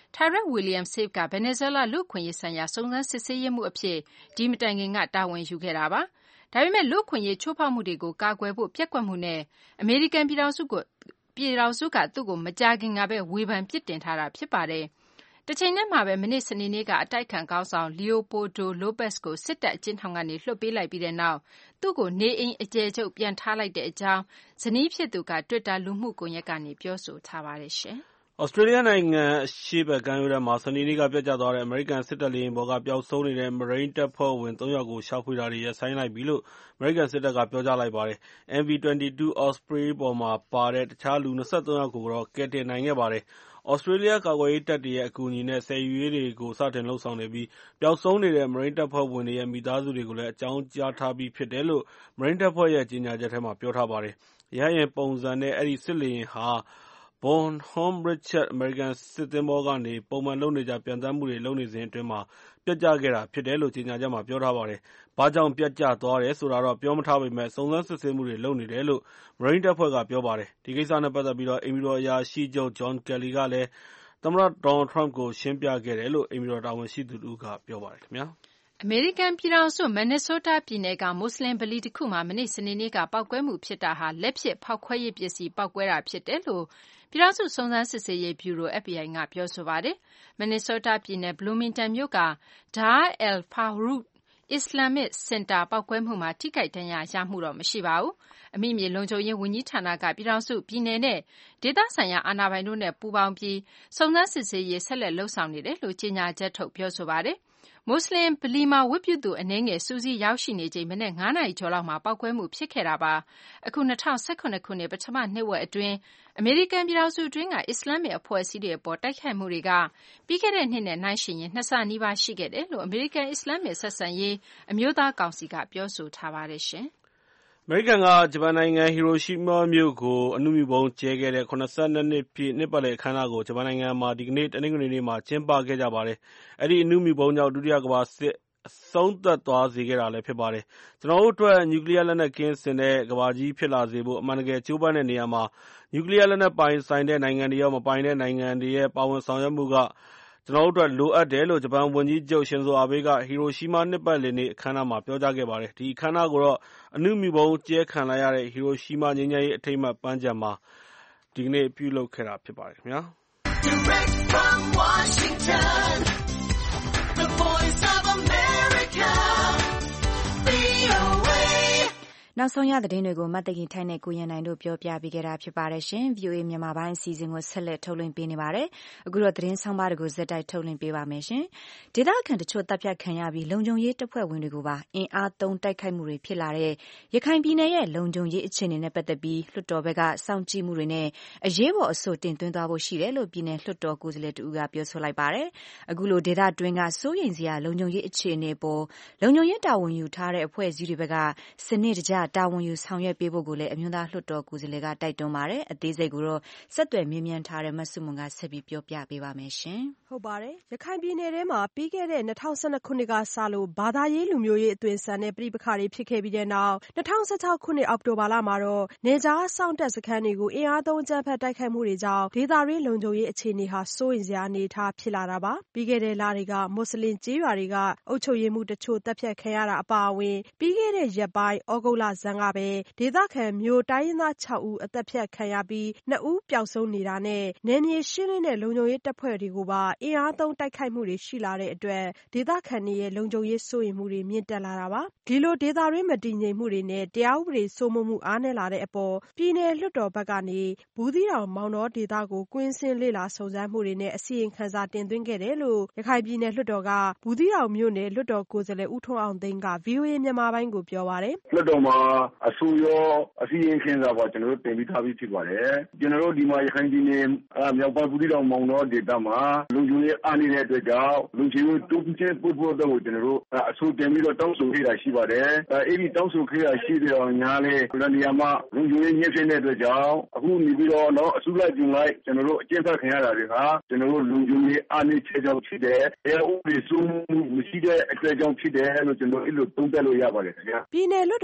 Tyrell Williams-Safe က Venezuela လူ့အခွင့်အရေးဆိုင်ရာစုံစမ်းစစ်ဆေးရေးမှူးအဖြစ်ဒီမတိုင်ခင်ကတာဝန်ယူခဲ့တာပါ။ဒါပေမဲ့လူ့အခွင့်အရေးချိုးဖောက်မှုတွေကိုကာကွယ်ဖို့ပျက်ကွက်မှုနဲ့အမေရိကန်ပြည်ထောင်စုကိုပြည်ထောင်စုကသူ့ကိုမကြာခင်ကပဲဝေဖန်ပစ်တင်ထားတာဖြစ်ပါတယ်။တချိန်တည်းမှာပဲမနေ့စနေနေ့ကအတိုက်ခံကောင်းဆောင် Leopoldo Lopez ကိုစစ်တပ်အကျဉ်းထောင်ကနေလွှတ်ပေးလိုက်ပြီးတဲ့နောက်သူ့ကိုနေအိမ်အကျယ်ချုပ်ပြန်ထားလိုက်တဲ့အကြောင်းဇနီးဖြစ်သူက Twitter လူမှုကွန်ရက်ကနေပြောဆိုထားပါတယ်ရှင်။ဩစတြေးလျနိုင်ငံအရှေ့ဘက်ကမ်းရိုးတန်းမှာစနေနေ့ကပျက်ကျသွားတဲ့အမေရိကန်စစ်တပ်လေယာဉ်ပေါ်ကပျောက်ဆုံးနေတဲ့မရိန်းတပ်ဖွဲ့ဝင်သုံးယောက်ကိုရှာဖွေတာတွေရပ်ဆိုင်းလိုက်ပြီလို့အမေရိကန်စစ်တပ်ကပြောကြားလိုက်ပါတယ်။ M V twenty-two Osprey ပေါ်မှာပါတဲ့တခြားလူ၂၃ယောက်ကိုတော့ကယ်တင်နိုင်ခဲ့ပါတယ်။ဩစတြေးလျကာကွယ်ရေးတပ်တွေရဲ့အကူအညီနဲ့ဆယ်ယူရေးတွေကိုစတင်လုပ်ဆောင်နေပြီးပျောက်ဆုံးနေတဲ့မရိန်းတပ်ဖွဲ့ဝင်တွေရဲ့မိသားစုတွေကိုလည်းအကြောင်းကြားထားပြီးဖြစ်တယ်လို့မရိန်းတပ်ဖွဲ့ရဲ့ကြေညာချက်ထဲမှာပြောထားပါတယ်။ရဟတ်ယာဉ်ပုံစံနဲ့အဲဒီစစ်လေယာဉ်ဟာ Bonhomme Richard အမေရိကန်စစ်သင်္ဘောကနေပုံမှန်လုပ်နေကျပျံသန်းမှုတွေလုပ်နေစဉ်အတွင်းမှာပျက်ကျခဲ့တာဖြစ်တယ်လို့ကြေညာချက်မှာပြောထားပါတယ်။ဘာကြောင့်ပျက်ကျသွားတယ်ဆိုတာတော့ပြောမထားပေမဲ့စုံစမ်းစစ်ဆေးမှုတွေလုပ်နေတယ်လို့မရိန်းတပ်ဖွဲ့ကပြောပါတယ်။ဒီကိစ္စနဲ့ပတ်သက်ပြီးအိမ်ဖြူတော်အရာရှိချုပ် John Kelly ကလည်းသမ္မတ Donald Trump ကိုရှင်းပြခဲ့တယ်လို့အိမ်ဖြူတော်တာဝန်ရှိသူတဦးကပြောပါတယ်ခင်ဗျာ။အမေရိကန်ပြည်ထောင်စုမင်နီဆိုးတားပြည်နယ်ကမွတ်စလင်ဗလီတစ်ခုမှာမနေ့စနေနေ့ကပောက်ကွဲမှုဖြစ်တာဟာလက်ဖြစ်ဖောက်ခွဲရေးပစ္စည်းပောက်ကွဲတာဖြစ်တယ်လို့ပြည်ထောင်စုစုံစမ်းစစ်ဆေးရေးဗျူရို F B I ကပြောဆိုပါတယ်။မင်နီဆိုးတားပြည်နယ်ဘလူးမင်တန်မြို့က Dar al-Farouk အစ္စလာမစ်စင်တာပောက်ကွဲမှုမှာထိခိုက်ဒဏ်ရာရမှုတော့မရှိပါဘူး။အမိမြေလုံခြုံရေးဝန်ကြီးဌာနကပြည်ထောင်စုပြည်နယ်နဲ့ဒေသဆိုင်ရာအာဏာပိုင်တို့နဲ့ပူးပေါင်းပြီးစုံစမ်းစစ်ဆေးရေးဆက်လက်လုပ်ဆောင်နေတယ်လို့ကြေညာချက်ထုတ်ပြောဆိုပါတယ်။မွတ်စလင်ဗလီမှာဝတ်ပြုသူအနည်းငယ်စုစည်းရောက်ရှိနေချိန်မနက်၅နာရီကျော်လောက်မှာပောက်ကွဲမှုဖြစ်ခဲ့တာပါ။အခု၂၀၁၇ခုနှစ်ပထမနှစ်ဝက်အတွင်းအမေရိကန်ပြည်ထောင်စုအတွင်းကအစ္စလာမစ်အဖွဲ့အစည်းတွေအပေါ်တိုက်ခိုက်မှုတွေကပြီးခဲ့တဲ့နှစ်နဲ့နှိုင်းယှဉ်ရင်နှစ်ဆနီးပါးရှိခဲ့တယ်လို့အမေရိကန်အစ္စလာမစ်ဆက်ဆံရေးအမျိုးသားကောင်စီကပြောဆိုထားပါတယ်ရှင်။အမေရိကန်ကဂျပန်နိုင်ငံဟီရိုရှီးမားမြို့ကိုအနုမြူဗုံးကျဲခဲ့တဲ့၇၂နှစ်ပြည့်နှစ်ပတ်လည်အခမ်းအနားကိုဂျပန်နိုင်ငံမှာဒီကနေ့တနင်္ဂနွေနေ့မှာကျင်းပခဲ့ကြပါတယ်။အဲဒီအနုမြူဗုံးကြောင့်ဒုတိယကမ္ဘာစစ်အဆုံးသတ်သွားစေခဲ့တာလည်းဖြစ်ပါတယ်။ကျနော်တို့အတွက်နျူကလီးယားလက်နက်ကင်းစင်တဲ့ကမ္ဘာကြီးဖြစ်လာစေဖို့အမှန်တကယ်ကြိုးပမ်းတဲ့နေရာမှာနျူကလီးယားလက်နက်ပိုင်ဆိုင်တဲ့နိုင်ငံတွေရောမပိုင်တဲ့နိုင်ငံတွေရဲ့ပါဝင်ဆောင်ရွက်မှုကကျနော်တို့အတွက်လိုအပ်တယ်လို့ဂျပန်ဝန်ကြီးချုပ်ရှင်ဇိုအာဘေးကဟီရိုရှီးမားနှစ်ပတ်လည်နေ့အခမ်းအနားမှာပြောကြားခဲ့ပါတယ်။ဒီအခမ်းအနားကိုတော့အနုမြူဗုံးကျဲခံလိုက်ရတဲ့ဟီရိုရှီးမားငြိမ်းချမ်းရေးအထိမ်းအမှတ်ပန်းခြံမှာဒီကနေ့ပြုလုပ်ခဲ့တာဖြစ်ပါတယ်ခင်ဗျာ။ Direct from Washington, the voice of America, V O A နောက်ဆုံးရသတင်းတွေကိုမတ်တကင်ထိုင်းနဲ့ကိုရန်နိုင်တို့ပြောပြပေးခဲ့တာဖြစ်ပါတယ်ရှင်။ V O A မြန်မာပိုင်းအစီအစဉ်ကိုဆက်လက်ထုတ်လွှင့်ပေးနေပါတယ်။အခုတော့သတင်းဆောင်ပါးတွေကိုဇက်တိုက်ထုတ်လွှင့်ပေးပါမယ်ရှင်။ဒေသခံတချို့တပ်ဖြတ်ခံရပြီးလုံခြုံရေးတပ်ဖွဲ့ဝင်တွေကိုပါအင်အားသုံးတိုက်ခိုက်မှုတွေဖြစ်လာတဲ့ရခိုင်ပြည်နယ်ရဲ့လုံခြုံရေးအခြေအနေနဲ့ပတ်သက်ပြီးလွှတ်တော်ဘက်ကစောင့်ကြည့်မှုတွေနဲ့အရေးပေါ်အဆိုတင်သွင်းသွားဖို့ရှိတယ်လို့ပြည်နယ်လွှတ်တော်ကိုယ်စားလှယ်တူကပြောဆိုလိုက်ပါတယ်။အခုလိုဒေသတွင်းကစိုးရိမ်စရာလုံခြုံရေးအခြေအနေပေါ်လုံခြုံရေးတာဝန်ယူထားတဲ့အဖွဲ့အစည်းတွေဘက်ကစနစ်တကျတာဝန်ယူဆောင်ရွက်ပေးဖို့ကိုလည်းအမျိုးသားလွှတ်တော်ကိုယ်စားလှယ်ကတိုက်တွန်းပါတယ်။အသေးစိတ်ကိုတော့ဆက်သွယ်မြင်းမြန်းထားတဲ့မဆုမွန်ကဆက်ပြီးပြောပြပေးပါမယ်ရှင်။ဟုတ်ပါတယ်။ရခိုင်ပြည်နယ်ထဲမှာပြီးခဲ့တဲ့၂၀၁၂ခုနှစ်ကစလို့ဘာသာရေးလူမျိုးရေးအသွင်ဆန်တဲ့ပြည်ပခါတွေဖြစ်ခဲ့ပြီးတဲ့နောက်၂၀၁၆ခုနှစ်အောက်တိုဘာလမှာတော့နေကြားစောင့်တပ်စခန်းတွေကိုအင်အားသုံးအကြမ်းဖက်တိုက်ခိုက်မှုတွေကြောင့်ဒေသတွင်းလုံခြုံရေးအခြေအနေဟာစိုးရိမ်စရာအနေအထားဖြစ်လာတာပါ။ပြီးခဲ့တဲ့လတွေကမွတ်စလင်ကျေးရွာတွေကအုပ်ချုပ်ရေးမှုတချို့တပ်ဖြတ်ခံရတာအပါအဝင်ပြီးခဲ့တဲ့ရက်ပိုင်းဩဂုတ်လဆန်းကပဲဒေသခံမျိုးတိုင်းရင်းသား၆ဦးအသက်ဖြတ်ခံရပြီးနှစ်ဦးပျောက်ဆုံးနေတာနဲ့နယ်မြေရှင်းလင်းတဲ့လုံခြုံရေးတပ်ဖွဲ့တွေကိုပါအင်အားသုံးတိုက်ခိုက်မှုတွေရှိလာတဲ့အတွက်ဒေသခံတွေရဲ့လုံခြုံရေးစိုးရိမ်မှုတွေမြင့်တက်လာတာပါ။ဒီလိုဒေသတွင်းမတည်ငြိမ်မှုတွေနဲ့တရားဥပဒေစိုးမိုးမှုအားနည်းလာတဲ့အပေါ်ပြည်နယ်လွှတ်တော်ဘက်ကနေဘူးသီးတောင်မောင်တောဒေသကိုကွင်းဆင်းလေ့လာစုံစမ်းမှုတွေနဲ့အစီရင်ခံစာတင်သွင်းခဲ့တယ်လို့ရခိုင်ပြည်နယ်လွှတ်တော်ကဘူးသီးတောင်မြို့နယ်လွှတ်တော်ကိုယ်စားလှယ်ဦးထွန်းအောင်သိန်းက V O A မြန်မာပိုင်းကိုပြောပါတယ်။လွှတ်တော်မှာအဆိုရောအစီရင်ခံစာပါကျွန်တော်တို့တင်ပြီးထားပြီးဖြစ်ပါတယ်။ကျွန်တော်တို့ဒီမှာရခိုင်ပြည်နယ်မြောက်ပိုင်းဘူးသီးတောင်မောင်တောဒေသမှာလုံခြုံရေးအားနည်းတဲ့အတွက်ကြောင့်လုံခြုံရေးတိုးပြီးချင်းပို့ဖို့တော့ကျွန်တော်တို့အဆိုတင်ပြီးတော့တောင်းဆိုခဲ့တာရှိပါတယ်။အဲဒီတောင်းဆိုခဲ့တာရှိတဲ့ညာလေဒီနေရာမှာလုံခြုံရေးညှိနှိုင်းတဲ့အတွက်ကြောင့်အခုနေပြီးတော့တော့အစုလိုက်ကျုံလိုက်ကျွန်တော်တို့အကျဉ်းဖတ်ခံရတာတွေဟာကျွန်တော်တို့လုံခြုံရေးအားနည်းချက်ကြောင့်ဖြစ်တယ်။အဲဥပဒေစိုးမိုးမှုမရှိတဲ့အတွက်ကြောင့်ဖြစ်တယ်လို့ကျွန်တော်အဲ့လိုသုံးသပ်လို့ရပါတယ်ခင်ဗျာ။ပြည်နယ်လွှတ်တော်ဥက္ကဋ္ဌ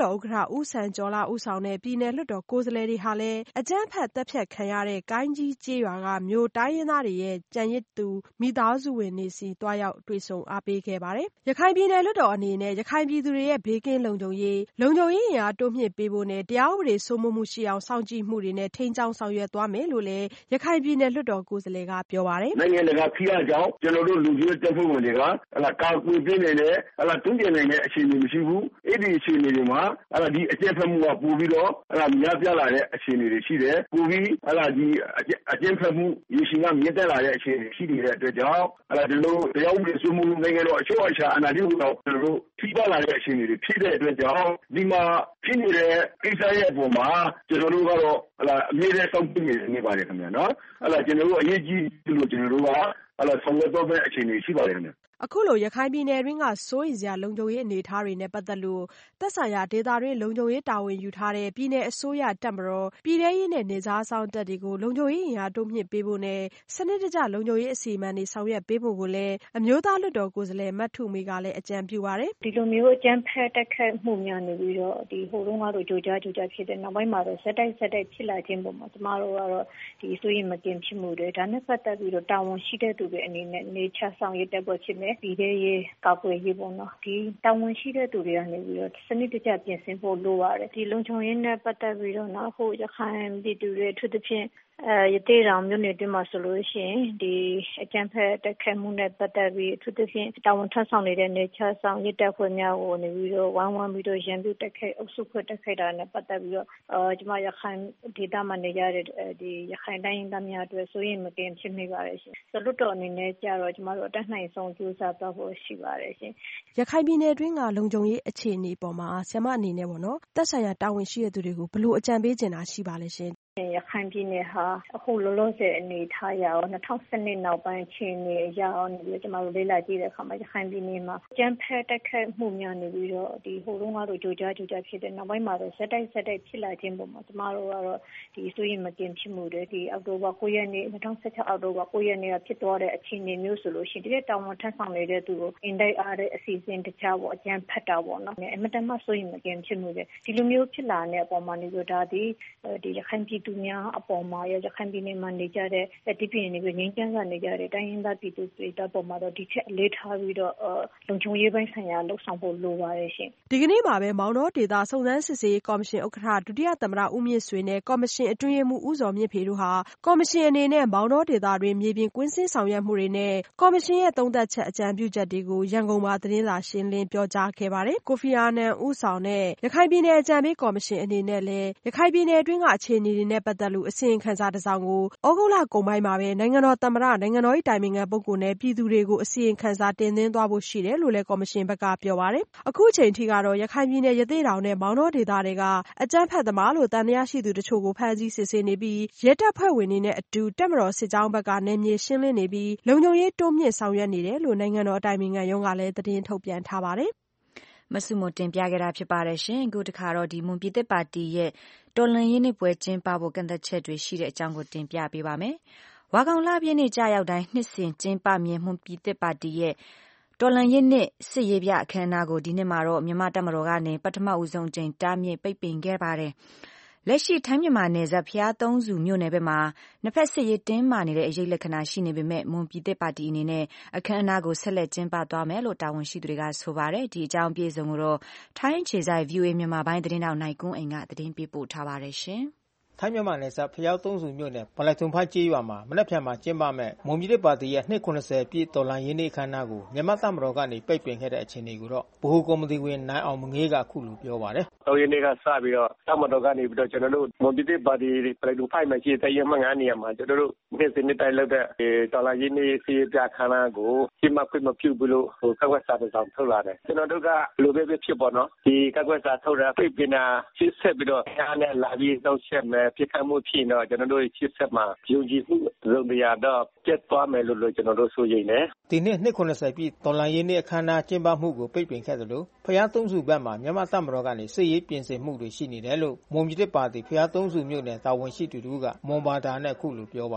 ဦးစံကျော်လှဦးဆောင်တဲ့ပြည်နယ်လွှတ်တော်ကိုယ်စားလှယ်တွေဟာလည်းအကြမ်းဖက်တပ်ဖြတ်ခံရတဲ့ကိုင်းကြီးကျေးရွာကမြို့တိုင်းရင်းသားတွေရဲ့ကျန်ရစ်သူမိသားစုဝင်တွေစီတွားရောက်တွေ့ဆုံအားပေးခဲ့ပါတယ်။ရခိုင်ပြည်နယ်လွှတ်တော်အနေနဲ့ရခိုင်ပြည်သူတွေရဲ့ဘေးကင်းလုံခြုံရေးလုံခြုံရေးအင်အားတိုးမြှင့်ပေးဖို့နဲ့တရားဥပဒေစိုးမိုးမှုရှိအောင်စောင့်ကြည့်မှုတွေနဲ့ထိန်းကျောင်းဆောင်ရွက်သွားမယ်လို့လည်းရခိုင်ပြည်နယ်လွှတ်တော်ကိုယ်စားလှယ်ကပြောပါတယ်။နိုင်ငံတကာဖိအားကြောင့်ကျွန်တော်တို့လူကြီးတပ်ဖွဲ့ဝင်တွေကဟလာကာကွယ်ပေးနေတဲ့ဟလာတွန်းကျင်နေတဲ့အခြေအနေမရှိဘူး။အဲ့ဒီအခြေအနေတွေမှာဟလာဒီအကြမ်းဖက်မှုကပိုပြီးတော့ဟလာများပြားလာတဲ့အခြေအနေတွေရှိတယ်။ပိုပြီးဟလာဒီအကြမ်းဖက်မှုရရှိကမြင့်တက်လာတဲ့အခြေအနေရှိနေတဲ့အတွက်ကြောင့်ဟလာဒီလိုတရားဥပဒေစိုးမိုးမှုနိုင်ငံတော်အချို့အချာအနာဂတ်ကိုတော့ကျွန်တော်တို့ထိပါလာတဲ့အခြေအနေတွေဖြစ်တဲ့အတွက်ကြောင့်ဒီမှာဖြစ်နေတဲ့ကိစ္စရဲ့အပေါ်မှာကျွန်တော်တို့ကတော့ဟလာအမြဲတမ်းစောင့်ကြည့်နေပါတယ်ခင်ဗျာနော်ဟလာကျွန်တော်တို့အရေးကြီးလို့ကျွန်တော်တို့ကဟလာဆောင်ရွက်တော့တဲ့အခြေအနေရှိပါတယ်ခင်ဗျာအခုလိုရခိုင်ပြည်နယ်တွင်းကစိုးရိမ်စရာလုံခြုံရေးအနေအထားတွေနဲ့ပတ်သက်လို့သက်ဆိုင်ရာဒေသတွင်းလုံခြုံရေးတာဝန်ယူထားတဲ့ပြည်내အစိုးရတပ်မတော်ပြည်ထရေးနဲ့နေသားဆောင်တပ်တွေကိုလုံခြုံရေးအင်အားတိုးမြှင့်ပေးဖို့နဲ့စနစ်တကျလုံခြုံရေးအစီအမံတွေဆောင်ရွက်ပေးဖို့ကိုလည်းအမျိုးသားလွှတ်တော်ကိုယ်စားလှယ်မတ်ထုမေကလည်းအကြံပြုပါတယ်ဒီလိုမျိုးအကြမ်းဖက်တက်ခတ်မှုများနေပြီးတော့ဒီဟိုတုန်းကတော့ကြိုကြားကြိုကြားဖြစ်တဲ့နောက်ပိုင်းမှာတော့စက်တိုက်စက်တိုက်ဖြစ်လာခြင်းပုံမှာကျမတို့ကတော့ဒီစိုးရိမ်မကင်းဖြစ်မှုတွေဒါနဲ့ပတ်သက်ပြီးတော့တာဝန်ရှိတဲ့သူတွေအနေနဲ့နေချဆောင်ရေးတက်ဖို့ဖြစ်မယ်ပြည်ထရေးကာကွယ်ရေးပေါ့နော်ဒီတာဝန်ရှိတဲ့သူတွေကနေပြီးတော့စနစ်တကျပြင်ဆင်ဖို့လိုပါတယ်ဒီလုံခြုံရေးနဲ့ပတ်သက်ပြီးတော့နော်ဟိုရခိုင်ပြည်သူတွေအထူးသဖြင့်အဲရသေးတောင်မြို့နယ်တွင်းမှာဆိုလို့ရှိရင်ဒီအကြမ်းဖက်တက်ခတ်မှုနဲ့ပတ်သက်ပြီးအထူးသဖြင့်တာဝန်ထမ်းဆောင်နေတဲ့နေချဆောင်ရတပ်ဖွဲ့များကိုနေပြီးတော့ဝမ်းဝမ်းပြီးတော့ရန်ပြုတက်ခတ်အုပ်စုဖွဲ့တက်ခတ်တာနဲ့ပတ်သက်ပြီးတော့အဲကျွန်မရခိုင်ဒေသမှာနေရတဲ့ဒီရခိုင်တိုင်းရင်းသားများအတွက်ဆိုရင်မကင်းဖြစ်နေပါတယ်ရှင်ဆိုလွတ်တော်အနေနဲ့ကြတော့ကျွန်မတို့အတက်နိုင်ဆုံးကြိုးစားသွားဖို့ရှိပါတယ်ရှင်ရခိုင်ပြည်နယ်တွင်းကလုံခြုံရေးအခြေအနေပေါ်မှာဆရာမအနေနဲ့ပေါ့နော်သက်ဆိုင်ရာတာဝန်ရှိတဲ့သူတွေကိုဘယ်လိုအကြံပေးချင်တာရှိပါလဲရှင်ရခိုင်ပြည်နယ်ဟာအခုလောလောဆယ်အနေထားရအောင်၂၀၁၂နောက်ပိုင်းချင်းနေရအောင်နေပြီးကျွန်တော်တို့လေ့လာကြည့်တဲ့အခါမှာရခိုင်ပြည်နယ်မှာကျန်းဖက်တက်ခတ်မှုများနေပြီးတော့ဒီဟိုတုန်းကတော့ကြိုကြားကြိုကြားဖြစ်တဲ့နောက်ပိုင်းမှာတော့စက်တိုက်စက်တိုက်ဖြစ်လာခြင်းပုံမှာကျွန်တော်တို့ကတော့ဒီစိုးရိမ်မကင်းဖြစ်မှုတွေဒီအောက်တိုဘာ၉ရက်နေ့၂၀၁၆အောက်တိုဘာ၉ရက်နေ့ကဖြစ်သွားတဲ့အခြေအနေမျိုးဆိုလို့ရှိရင်ဒီတောင်ဝန်ထမ်းဆောင်နေတဲ့သူကိုအင်တိုက်အားတဲ့အစီအစဉ်တခြားပေါ့အကျန်းဖက်တာပေါ့နော်အမတန်မှစိုးရိမ်မကင်းဖြစ်မှုတွေဒီလိုမျိုးဖြစ်လာတဲ့အပေါ်မှာနေလို့ဒါဒီဒီရခိုင်ပြည်သူများအပေါ်မှာရခိုင်ပြည်နယ်မှာနေကြတဲ့ဒီပြည်နယ်ကိုငြိမ်းချမ်းစွာနေကြတဲ့တိုင်းရင်းသားပြည်သူတွေတပ်ပေါ်မှာတော့ဒီချက်အလေးထားပြီးတော့လုံခြုံရေးပိုင်းဆိုင်ရာလှုပ်ဆောင်ဖို့လိုပါတယ်ရှင်ဒီကနေ့မှာပဲမောင်တော်ဒေသစုံစမ်းစစ်ဆေးရေးကော်မရှင်ဥက္ကဋ္ဌဒုတိယသမ္မတဦးမြင့်ဆွေနဲ့ကော်မရှင်အတွင်းရေးမှူးဦးဇော်မြင့်ဖေတို့ဟာကော်မရှင်အနေနဲ့မောင်တော်ဒေသတွင်မြေပြင်ကွင်းဆင်းဆောင်ရွက်မှုတွေနဲ့ကော်မရှင်ရဲ့သုံးသပ်ချက်အကြံပြုချက်တွေကိုရန်ကုန်မှာသတင်းစာရှင်းလင်းပြောကြားခဲ့ပါတယ်ကိုဖီအာနန်ဦးဆောင်တဲ့ရခိုင်ပြည်နယ်အကြံပေးကော်မရှင်အနေနဲ့လည်းရခိုင်ပြည်နယ်အတွင်းကအခြေအနေတွေနဲ့ပတ်သက်လို့အစီရင်ခံစာတစ်စောင်ကိုဩဂုတ်လကုန်ပိုင်းမှာပဲနိုင်ငံတော်သမ္မတနိုင်ငံတော်၏တိုင်ပင်ခံပုဂ္ဂိုလ်နဲ့ပြည်သူတွေကိုအစီရင်ခံစာတင်သွင်းသွားဖို့ရှိတယ်လို့လည်းကော်မရှင်ဘက်ကပြောပါတယ်အခုအချိန်ထိကတော့ရခိုင်ပြည်နယ်ရသေ့တောင်နဲ့မောင်တော်ဒေသတွေကအကြမ်းဖက်သမားလို့သံသယရှိသူတချို့ကိုဖမ်းဆီးစစ်ဆေးနေပြီးရဲတပ်ဖွဲ့ဝင်တွေနဲ့အတူတပ်မတော်စစ်ကြောင်းဘက်ကနယ်မြေရှင်းလင်းနေပြီးလုံခြုံရေးတိုးမြင့်ဆောင်ရွက်နေတယ်လို့နိုင်ငံတော်အတိုင်ပင်ခံရုံးကလည်းသတင်းထုတ်ပြန်ထားပါတယ်မဆုမတင်ပြခဲ့တာဖြစ်ပါတယ်ရှင်အခုတခါတော့ဒီမွန်ပြည်သက်ပါတီရဲ့တော်လှန်ရေးနေ့ပွဲကျင်းပဖို့ကန့်သက်ချက်တွေရှိတဲ့အကြောင်းကိုတင်ပြပေးပါမယ်ဝါကောင်လပြည့်နေ့ကြာရောက်တိုင်းနှစ်စဉ်ကျင်းပမြဲမွန်ပြည်သက်ပါတီရဲ့တော်လှန်ရေးနေ့စစ်ရေးပြအခမ်းအနားကိုဒီနှစ်မှာတော့မြန်မာတပ်မတော်ကနေပထမဦးဆုံးချိန်တားမြစ်ပိတ်ပင်ခဲ့ပါတယ်လက်ရှိထိုင်းမြန်မာနယ်စပ်ဖျားသုံးစုမြို့နယ်ဘက်မှာနှစ်ဖက်စစ်ရေးတင်းမာနေတဲ့အရေးလက္ခဏာရှိနေပေမဲ့မွန်ပြည်သက်ပါတီအနေနဲ့အခမ်းအနားကိုဆက်လက်ကျင်းပသွားမယ်လို့တာဝန်ရှိသူတွေကဆိုပါတယ်ဒီအကြောင်းအပြည့်အစုံကိုတော့ထိုင်းခြေဆိုင် ဗီအိုအေ မြန်မာပိုင်းသတင်းတောက်နိုင်ကွန်းအိမ်ကသတင်းပေးပို့ထားပါတယ်ရှင်ထိုင်းမြန်မာနယ်စပ်ဖျားသုံးစုမြို့နယ်ပလက်ထုံဖိုက်ကျေးရွာမှာမနက်ဖြန်မှာကျင်းပမဲ့မွန်ပြည်သက်ပါတီရဲ့နှစ်၇၀ပြည့်တော်လှန်ရေးနေ့အခမ်းအနားကိုမြန်မာတပ်မတော်ကနေပိတ်ပင်ခဲ့တဲ့အခြေအနေကိုတော့ဗဟိုကော်မတီဝင်နိုင်အောင်မငေးကအခုလိုပြောပါတယ်။တော်ရင်းနေ့ကစပြီးတော့တပ်မတော်ကနေပြီးတော့ကျွန်တော်တို့မွန်ပြည်သက်ပါတီပလက်ထုံဖိုက်မှာရှိတဲ့ရမငါးနေရာမှာကျွန်တော်တို့နေ့စဉ်နေ့တိုင်းလုပ်တဲ့တော်လှန်ရေးနေ့စီးပြအခမ်းအနားကိုရှင်းမခွင့်မပြုဘူးလို့ဟိုကကွက်စာတစ်စောင်ထုတ်လာတယ်။ကျွန်တော်တို့ကလိုပဲပဲဖြစ်ပေါ်နော်ဒီကကွက်စာထုတ်တာပိတ်ပင်တာရှင်းဆက်ပြီးတော့အားနဲ့လာပြီးတော့ချက်မဲ့ပြခတ်မှုဖြစ်တော့ကျွန်တော်တို့ရှင်းဆက်မှာယုံကြည်မှုရုံတရားတော့ပြတ်သွားမယ်လို့ကျွန်တော်တို့ဆိုရင်လည်းဒီနေ့နှစ်၇၀ပြည့်တော်လှန်ရေးနေ့အခမ်းအနားကျင်းပမှုကိုပိတ်ပင်ခဲ့တယ်လို့ဖျားသုံးစုဘက်မှာမြန်မာတပ်မတော်ကနေစစ်ရေးပြင်ဆင်မှုတွေရှိနေတယ်လို့မွန်ပြည်သက်ပါတီဖျားသုံးစုမြို့နယ်တာဝန်ရှိသူတို့ကမွန်ဘာသာနဲ့အခုလိုပြောပါတယ်ဒ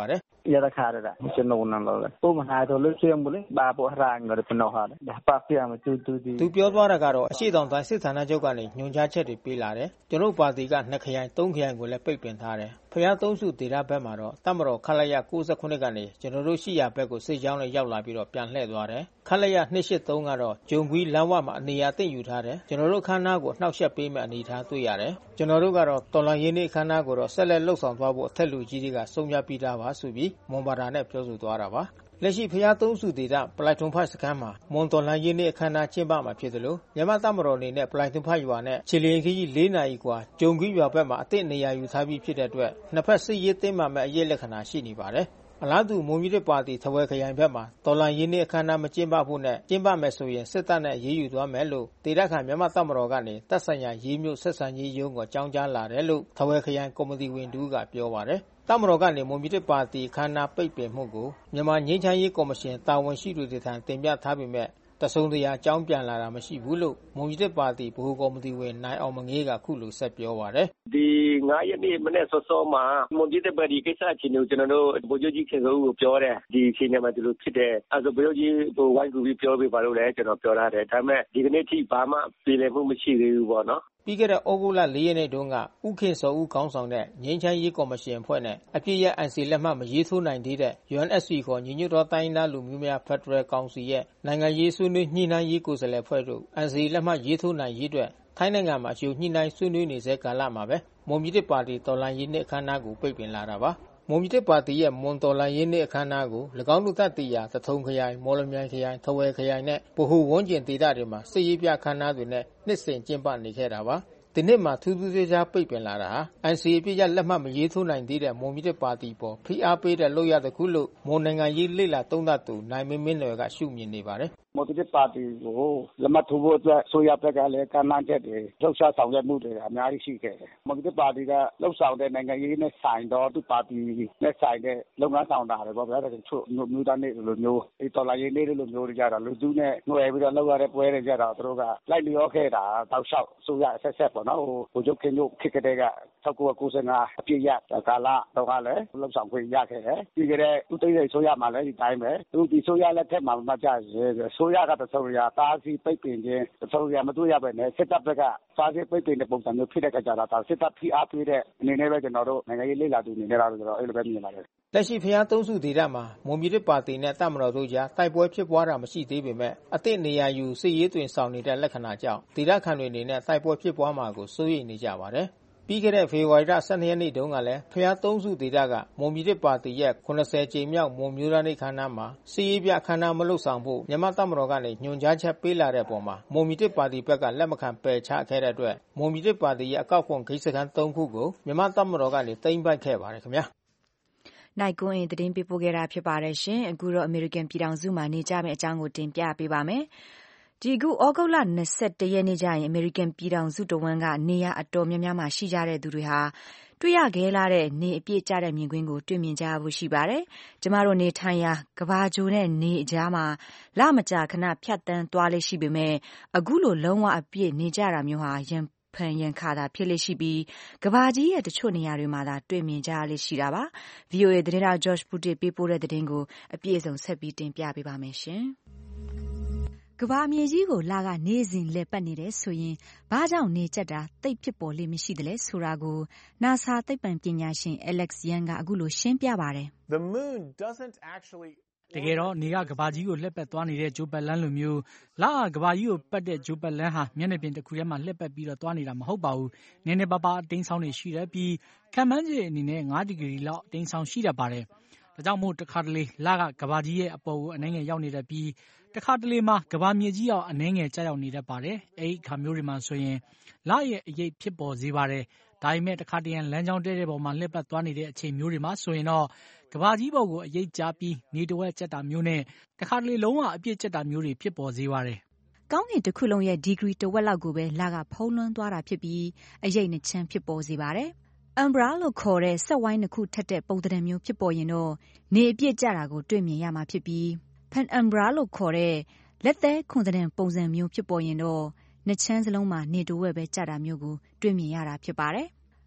ya da khare da cheno nan lo le po ma ha so lu chiem bu le ba po hra ngor pe no ha da pa pya ma tu tu ti သူပြောသွားတာကတော့အရှိတောင်တိုင်းစစ်ဌာနချုပ်ကနေညွှန်ကြားချက်တွေပေးလာတယ်ကျွန်တော်ပါတီကနှစ်ခရိုင်သုံးခရိုင်ကိုလည်းပိတ်ပင်ထားတယ်ဖျားသုံးစုဒေသဘက်မှာတော့တမတော်ခလိုက်ရ၉၉ကနေကျွန်တော်တို့ရှိရဘက်ကိုစစ်ကြောင်းနဲ့ရောက်လာပြီးတော့ပြန်လှည့်သွားတယ်ခလိုက်ရ၂၈၃ကတော့ဂျုံကွီးလမ်းဝမှာအနေအသိယူထားတယ်ကျွန်တော်တို့ခန်းနာကိုနှောက်ယှက်ပေးမဲ့အနေထားတွေ့ရတယ်ကျွန်တော်တို့ကတော့တော်လန်ရင်းနေ့ခန်းနာကိုတော့ဆက်လက်လှုပ်ဆောင်သွားဖို့အထက်လူကြီးတွေကစုံပြပြီးသားပါဆိုပြီးမွန်ဘာသာနဲ့ပြောဆိုသွားတာပါလက်ရှိဖျားသုံးစုဒေသပလိုက်ထုံဖတ်စခန်းမှာမွန်တော်လန်ရင်းနေ့အခမ်းအနားကျင်းပမှာဖြစ်တယ်လို့မြန်မာတမတော်အနေနဲ့ပလိုက်ထုံဖတ်ရွာနဲ့ခြေလျင်ခကြီး၄နာရီกว่าဂျုံကွီးရွာဘက်မှာအသင့်နေရာယူထားပြီးဖြစ်တဲ့အတွက်နှစ်ဖက်စစ်ရေးသိမ်းမှမဲ့အရေးလက္ခဏာရှိနေပါတယ်အလားတူမွန်ပြည်ပါတီထဝဲခရိုင်ဘက်မှာတော်လန်ရင်းနေ့အခမ်းအနားမကျင်းပဖို့နဲ့ကျင်းပမယ်ဆိုရင်စစ်တပ်နဲ့ရေးယူသွားမယ်လို့ဒေသခံမြန်မာတမတော်ကနေတပ်ဆိုင်ရာရေးမြို့ဆက်ဆံရေးရုံးကကြောင်းကြားလာတယ်လို့ထဝဲခရိုင်ကော်မတီဝင်တူကပြောပါတယ်တမတော်ကနေမွန်ပြည်ပါတီခန္ဓာပိတ်ပင်မှုကိုမြန်မာငြိမ်းချမ်းရေးကော်မရှင်တာဝန်ရှိသူတွေထံတင်ပြထားပေမဲ့တဆုံတရာအကြောင်းပြန်လာတာမရှိဘူးလို့မွန်ပြည်ပါတီဗဟိုကော်မတီဝင်နိုင်အောင်မငေးကခုလိုဆက်ပြောပါတယ်ဒီငါးရက်နေ့မနေ့စောစောမှာမွန်ပြည်ပါတီကိစ္စချင်းကိုကျွန်တော်တို့ဗိုလ်ချုပ်ကြီးခင်စိုးကိုပြောတယ်ဒီအချိန်မှာဒီလိုဖြစ်တယ်အဲဆိုဗိုလ်ချုပ်ကြီးဟိုဝိုင်းကူပြီးပြောပြပါလို့လည်းကျွန်တော်ပြောထားတယ်ဒါပေမဲ့ဒီကနေ့ထိဘာမှပြည်လည်မှုမရှိသေးဘူးပေါ့နော်ပြီးခဲ့တဲ့ဩဂုတ်လ၄ရက်နေ့တုန်းကဥခင်စောဦးခေါင်းဆောင်တဲ့ငြိမ်းချမ်းရေးကော်မရှင်အဖွဲ့နဲ့အပြည့်ရဲ့ အန် စီ လက်မှတ်မရေးထိုးနိုင်သေးတဲ့ ယူ အန် အက်ဖ် စီ ခေါ်ညီညွတ်သောတိုင်းဒေသလူမျိုးများဖက်ဒရယ်ကောင်စီရဲ့နိုင်ငံရေးဆွေးနွေးညှိနှိုင်းရေးကိုယ်စားလှယ်အဖွဲ့တို့ အန် စီ လက်မှတ်ရေးထိုးနိုင်ရေးအတွက်ထိုင်းနိုင်ငံမှာအကျိုးညှိနှိုင်းဆွေးနွေးနေစေကာလမှာပဲမွန်ပြည်ပါတီတော်လှန်ရေးနေ့အခမ်းအနားကိုပိတ်ပင်လာတာပါမွန်ပြည်ပါတီရဲ့မွန်တော်လှန်ရေးနေ့အခမ်းအနားကို၎င်းတို့တပ်တီယာသထုံခရိုင်မော်လမြိုင်ခရိုင်ထဝယ်ခရိုင်နဲ့ဗဟိုဝန်းကျင်ဒေသတွေမှာစစ်ရေးပြအခမ်းအနားတွေနဲ့နှစ်စဉ်ကျင်းပနေခဲ့တာပါဒီနေ့မှာထူးထူးခြားခြားပိတ်ပင်လာတာဟာ အန် စီ အပြည့်ရလက်မှတ်မရေးထိုးနိုင်သေးတဲ့မွန်ပြည်ပါတီပေါ်ဖိအားပေးတဲ့လုပ်ရတဲ့ခုလို့မွန်နိုင်ငံရေးလေ့လာသုံးသပ်သူနိုင်မင်းမင်းနွယ်ကရှုမြင်နေပါတယ်မွန်ပြည်ပါတီကိုလက်မှတ်ထိုးဖို့အတွက်ဆိုရဘက်ကလည်းကမ်းလှမ်းချက်တွေလှုပ်ရှားဆောင်ရွက်မှုတွေအများကြီးရှိခဲ့တယ်မွန်ပြည်ပါတီကလှုပ်ဆောင်တဲ့နိုင်ငံရေးနဲ့ဆိုင်တော့သူပါတီနဲ့ဆိုင်တဲ့လုပ်ငန်းဆောင်တာတွေပေါ့ဗျာတချို့မျိုးသားနေလိုမျိုးဒီတော်လာရေးနေလိုမျိုးတွေကြတာလူသူနဲ့နှွယ်ပြီးတော့လောက်ရတဲ့ပွဲတွေကြတာသူတို့ကလိုက်လျောခဲ့တာတောက်လျှောက်ဆိုရဆက်ဆက်ပေါ့နော်ဟို ချုပ်ခင်တို့ခစ်တဲ့က၁၉၉၅အပြည့်ရကာလတော့ကလည်းလုံဆောင်ခွင့်ရခဲ့တယ်ပြီးကြတဲ့သူတိတ်ရိတ်ဆိုရမှာလည်းဒီတိုင်းပဲသူဒီဆိုရလက်ထက်မှာမှကြရဲဆိုရကတဆိုရတာစီပိတ်ပင်ခြင်းတဆိုရမတွေ့ရပဲနဲ့စစ်တပ်ဘက်ကစာရေးပိတ်ပင်တဲ့ပုံစံမျိုးဖြစ်တဲ့ကြတာဒါစစ်တပ်ဖိအားပေးတဲ့အနေနဲ့ပဲကျွန်တော်တို့နိုင်ငံရေးလေ့လာသူအနေနဲ့တော့အဲ့လိုပဲမြင်ပါတယ်လက်ရှိဖျားသုံးစုဒေသမှာမွန်ပြည်ပါတီနဲ့တပ်မတော်တို့ကြားတိုက်ပွဲဖြစ်ပွားတာမရှိသေးပေမဲ့အသည့်နေရာယူစစ်ရေးတွင်ဆောင်နေတဲ့လက္ခဏာကြောင့်ဒေသခံတွေအနေနဲ့တိုက်ပွဲဖြစ်ပွားမှာကိုစိုးရိမ်နေကြပါတယ်ပြီးခဲ့တဲ့ဖေဖော်ဝါရီလ၁၂ရက်နေ့တုန်းကလည်းဖျားသုံးစုဒေသကမွန်ပြည်ပါတီရဲ့၇၀ကြိမ်မြောက်မွန်မျိုးသားနေ့ခမ်းနားမှာစစ်ရေးပြခမ်းနားမလုပ်ဆောင်ဖို့မြန်မာတပ်မတော်ကနေညွှန်ကြားချက်ပေးလာတဲ့ပုံမှာမွန်ပြည်ပါတီဘက်ကလက်မခံပယ်ချခဲ့တဲ့အတွက်မွန်ပြည်ပါတီရဲ့အကောက်ခွန်ဂိတ်စခန်း၃ခုကိုမြန်မာတပ်မတော်ကနေသိမ်းပိုက်ခဲ့ပါတယ်ခင်ဗျာနိုင်ကွန်းရင်သတင်းပေးပို့ခဲ့တာဖြစ်ပါတယ်ရှင်အခုတော့အမေရိကန်ပြည်ထောင်စုမှာနေကြမယ့်အကြောင်းကိုတင်ပြပေးပါမယ်ဒီခုဩဂုတ်လ၂၁ရက်နေ့ကျရင်အမေရိကန်ပြည်ထောင်စုတဝန်းကနေရာအတော်များများမှာရှိကြတဲ့သူတွေဟာတွေ့ရခဲလာတဲ့နေအပြည့်ကျတဲ့မြင်ကွင်းကိုတွေ့မြင်ကြဖို့ရှိပါတယ်။ကျမတို့နေထိုင်ရာကဘာဂျိုနဲ့နေအကြားမှာလမကြာခဏဖြတ်တန်းသွားလေးရှိပေမဲ့အခုလိုလုံးဝအပြည့်နေကြတာမျိုးဟာရန်ဖန်ရန်ခါတာဖြစ်လေးရှိပြီးကဘာကြီးရဲ့တချို့နေရာတွေမှာသာတွေ့မြင်ကြလေးရှိတာပါ။ ဗွီအိုအေ သတင်းထောက် George Putte ပေးပို့တဲ့သတင်းကိုအပြည့်အစုံဆက်ပြီးတင်ပြပေးပါမယ်ရှင်။ကဘာမြေကြီးကိုလကနေစဉ်လဲပတ်နေတယ်ဆိုရင်ဘာကြောင့်နေကြတာသိပ်ဖြစ်ပေါ်လေမရှိသလဲဆိုတာကို NASA သိပ္ပံပညာရှင် Alex Young ကအခုလိုရှင်းပြပါတယ်။ The moon doesn't actually တကယ်တော့နေကကဘာကြီးကိုလှည့်ပတ်သွားနေတဲ့ဂျိုပတ်လန်းလိုမျိုးလာကဘာကြီးကိုပတ်တဲ့ဂျိုပတ်လန်းဟာမျက်နှာပြင်တစ်ခုထဲမှာလှည့်ပတ်ပြီးတော့သွားနေတာမဟုတ်ပါဘူး။နည်းနည်းပါးပါးအတင်းဆောင်နေရှိတယ်ပြီးခံမှန်းခြေအနေနဲ့၅ဒီဂရီလောက်အတင်းဆောင်ရှိတတ်ပါတယ်။ဒါကြောင့်မို့တခါတလေလာကကဘာကြီးရဲ့အပေါ်ကိုအနှဲငယ်ရောက်နေတတ်ပြီးတခါတလေမှာကဘာမြေကြီးအောင်အနှဲငယ်ကျရောက်နေတတ်ပါတယ်။အဲဒီခါမျိုးတွေမှာဆိုရင်လာရဲ့အရေးဖြစ်ပေါ်စေပါတယ်။ဒါပေမဲ့တခါတရံလမ်းကြောင်းတဲတဲ့ပေါ်မှာလှည့်ပတ်သွားနေတဲ့အချိန်မျိုးတွေမှာဆိုရင်တော့ကဘာကြီးပေါ်ကိုအရေးကြပြီးနေတဝက်ကျက်တာမျိုးနဲ့တခါတလေလုံးဝအပြည့်ကျက်တာမျိုးတွေဖြစ်ပေါ်စေပါတယ်။ကောင်းကင်တစ်ခုလုံးရဲ့ဒီဂရီတဝက်လောက်ကိုပဲလာကဖုံးလွှမ်းသွားတာဖြစ်ပြီးအရေးနှချမ်းဖြစ်ပေါ်စေပါတယ်။ Umbra လို့ခေါ်တဲ့ဆက်ဝိုင်းတစ်ခုထက်တဲ့ပုံသဏ္ဍာန်မျိုးဖြစ်ပေါ်ရင်တော့နေအပြည့်ကျတာကိုတွေ့မြင်ရမှာဖြစ်ပြီး Penumbra လို့ခေါ်တဲ့လက်သေးခွန်သဏ္ဍာန်ပုံစံမျိုးဖြစ်ပေါ်ရင်တော့နှချမ်းစလုံးမှာနေတဝက်ပဲကျတာမျိုးကိုတွေ့မြင်ရတာဖြစ်ပါတယ်။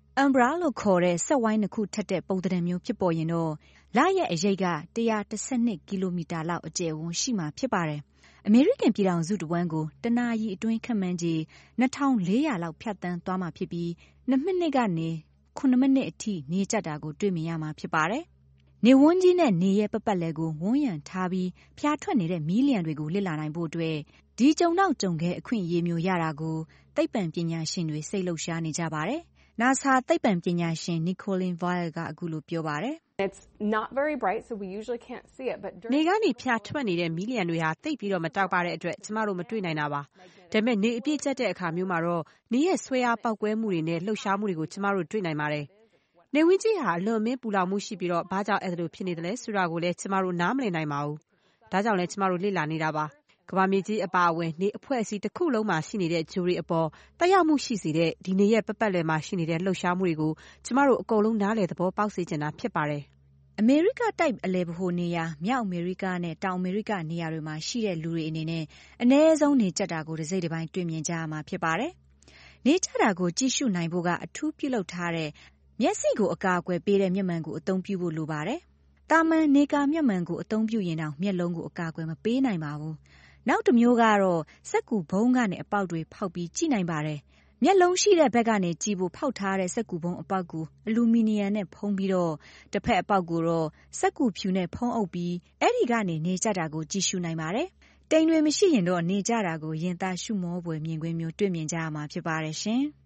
Umbra လို့ခေါ်တဲ့စက်ဝိုင်းတစ်ခုထက်တဲ့ပုံသဏ္ဍာန်မျိုးဖြစ်ပေါ်ရင်တော့လရဲ့အရိပ်ကone hundred twelveကီလိုမီတာလောက်အကျယ်ဝန်းရှိမှာဖြစ်ပါတယ်။ အမေရိကန်ပြည်ထောင်စုတဝန်းကိုတနာရီအတွင်းခန့်မှန်းခြေtwo thousand four hundredလောက်ဖြတ်သန်းသွားမှာဖြစ်ပြီးtwoမိနစ်ကနေsevenမိနစ်အထိနေကြတာကိုတွေ့မြင်ရမှာဖြစ်ပါတယ်။နေဝန်းကြီးနဲ့နေရဲ့ပတ်ပတ်လည်ကိုဝန်းရံထားပြီးဖျားထွက်နေတဲ့မီးလျံတွေကိုလေ့လာနိုင်ဖို့အတွက်ဒီကြုံတော့ကြုံခဲ့အခွင့်အရေးမျိုးရတာကိုသိပ္ပံပညာရှင်တွေစိတ်လှုပ်ရှားနေကြပါတယ်။ NASA သိပ္ပံပညာရှင် Nicolene Weil ကအခုလိုပြောပါတယ်။ It's not very bright, so we usually can't see it, but နေကနေဖျားထွက်နေတဲ့မီးလျံတွေဟာသိပ်ပြီးတော့မတောက်ပတဲ့အတွက်ကျမတို့မတွေ့နိုင်တာပါ။ဒါပေမဲ့နေအပြည့်ကျက်တဲ့အခါမျိုးမှာတော့နေရဲ့ဆွဲအားပေါက်ကွဲမှုတွေနဲ့လှုပ်ရှားမှုတွေကိုကျမတို့တွေ့နိုင်ပါတယ်။နေဝင်းကြီးဟာအလွန်မင်းပူလောင်မှုရှိပြီးတော့ဘာကြောင့်အဲ့လိုဖြစ်နေတယ်လဲဆိုတာကိုလည်းကျမတို့နားမလည်နိုင်ပါဘူး။ဒါကြောင့်လည်းကျမတို့လေ့လာနေတာပါ။ကမ္ဘာမြေကြီးအပါအဝင်နေအဖွဲ့အစည်းတစ်ခုလုံးမှာရှိနေတဲ့ဂျိုရီအပေါ်တက်ရောက်မှုရှိစေတဲ့ဒီနေရဲ့ပတ်ပတ်လည်မှာရှိနေတဲ့လှုပ်ရှားမှုတွေကိုကျမတို့အကုန်လုံးနားလည်သဘောပေါက်စေချင်တာဖြစ်ပါတယ်။အမေရိကတိုက်အလယ်ဗဟိုနေရာမြောက်အမေရိကနဲ့တောင်အမေရိကနေရာတွေမှာရှိတဲ့လူတွေအနေနဲ့အနည်းဆုံးနေကြတာကိုတစ်စိတ်တစ်ပိုင်းတွေ့မြင်ကြရမှာဖြစ်ပါတယ်။နေကြတာကိုကြည့်ရှုနိုင်ဖို့ကအထူးပြုလုပ်ထားတဲ့မျက်စိကိုအကာအကွယ်ပေးတဲ့မျက်မှန်ကိုအသုံးပြုဖို့လိုပါတယ်။တာမန်နေကာမျက်မှန်ကိုအသုံးပြုရင်တော့မျက်လုံးကိုအကာအကွယ်မပေးနိုင်ပါဘူး။နောက်တစ်မျိုးကတော့စက္ကူဘုံကနေအပေါက်တွေဖောက်ပြီးကြည့်နိုင်ပါတယ်။မျက်လုံးရှိတဲ့ဘက်ကနေကြည့်ဖို့ဖောက်ထားတဲ့စက္ကူဘုံအပေါက်ကိုအလူမီနီယံနဲ့ဖုံးပြီးတော့တစ်ဖက်အပေါက်ကိုတော့စက္ကူဖြူနဲ့ဖုံးအုပ်ပြီးအဲ့ဒီကနေနေကြတာကိုကြည့်ရှုနိုင်ပါတယ်။တိမ်တွေမရှိရင်တော့နေကြတာကိုရင်သားရှုမောပွေမြင်ကွင်းမျိုးတွေ့မြင်ကြရမှာဖြစ်ပါတယ်ရှင်။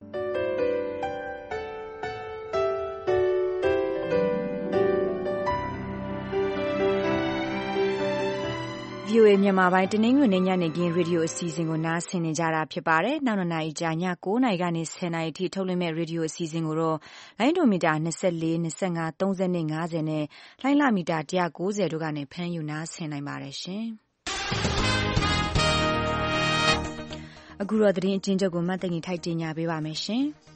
ဗီအိုအေမြန်မာပိုင်းတနင်္ဂနွေနေ့ညနေခင်းရေဒီယိုအစီအစဉ်ကိုနားဆင်နေကြတာဖြစ်ပါတယ်။နောက်နှစ်နာရီကြာညnineနာရီကနေtenနာရီထိထုတ်လွှင့်မဲ့ရေဒီယိုအစီအစဉ်ကိုတော့လိုင်းဒိုမီတာtwenty-four, twenty-five, thirty, fiftyနဲ့လိုင်းလမီတာone ninetyတို့ကနေဖမ်းယူနားဆင်နိုင်ပါတယ်ရှင်။အခုတော့သတင်းအကျဉ်းချုပ်ကိုမတ်သိန်းထိုက်တင်ညာပေးပါမယ်ရှင်။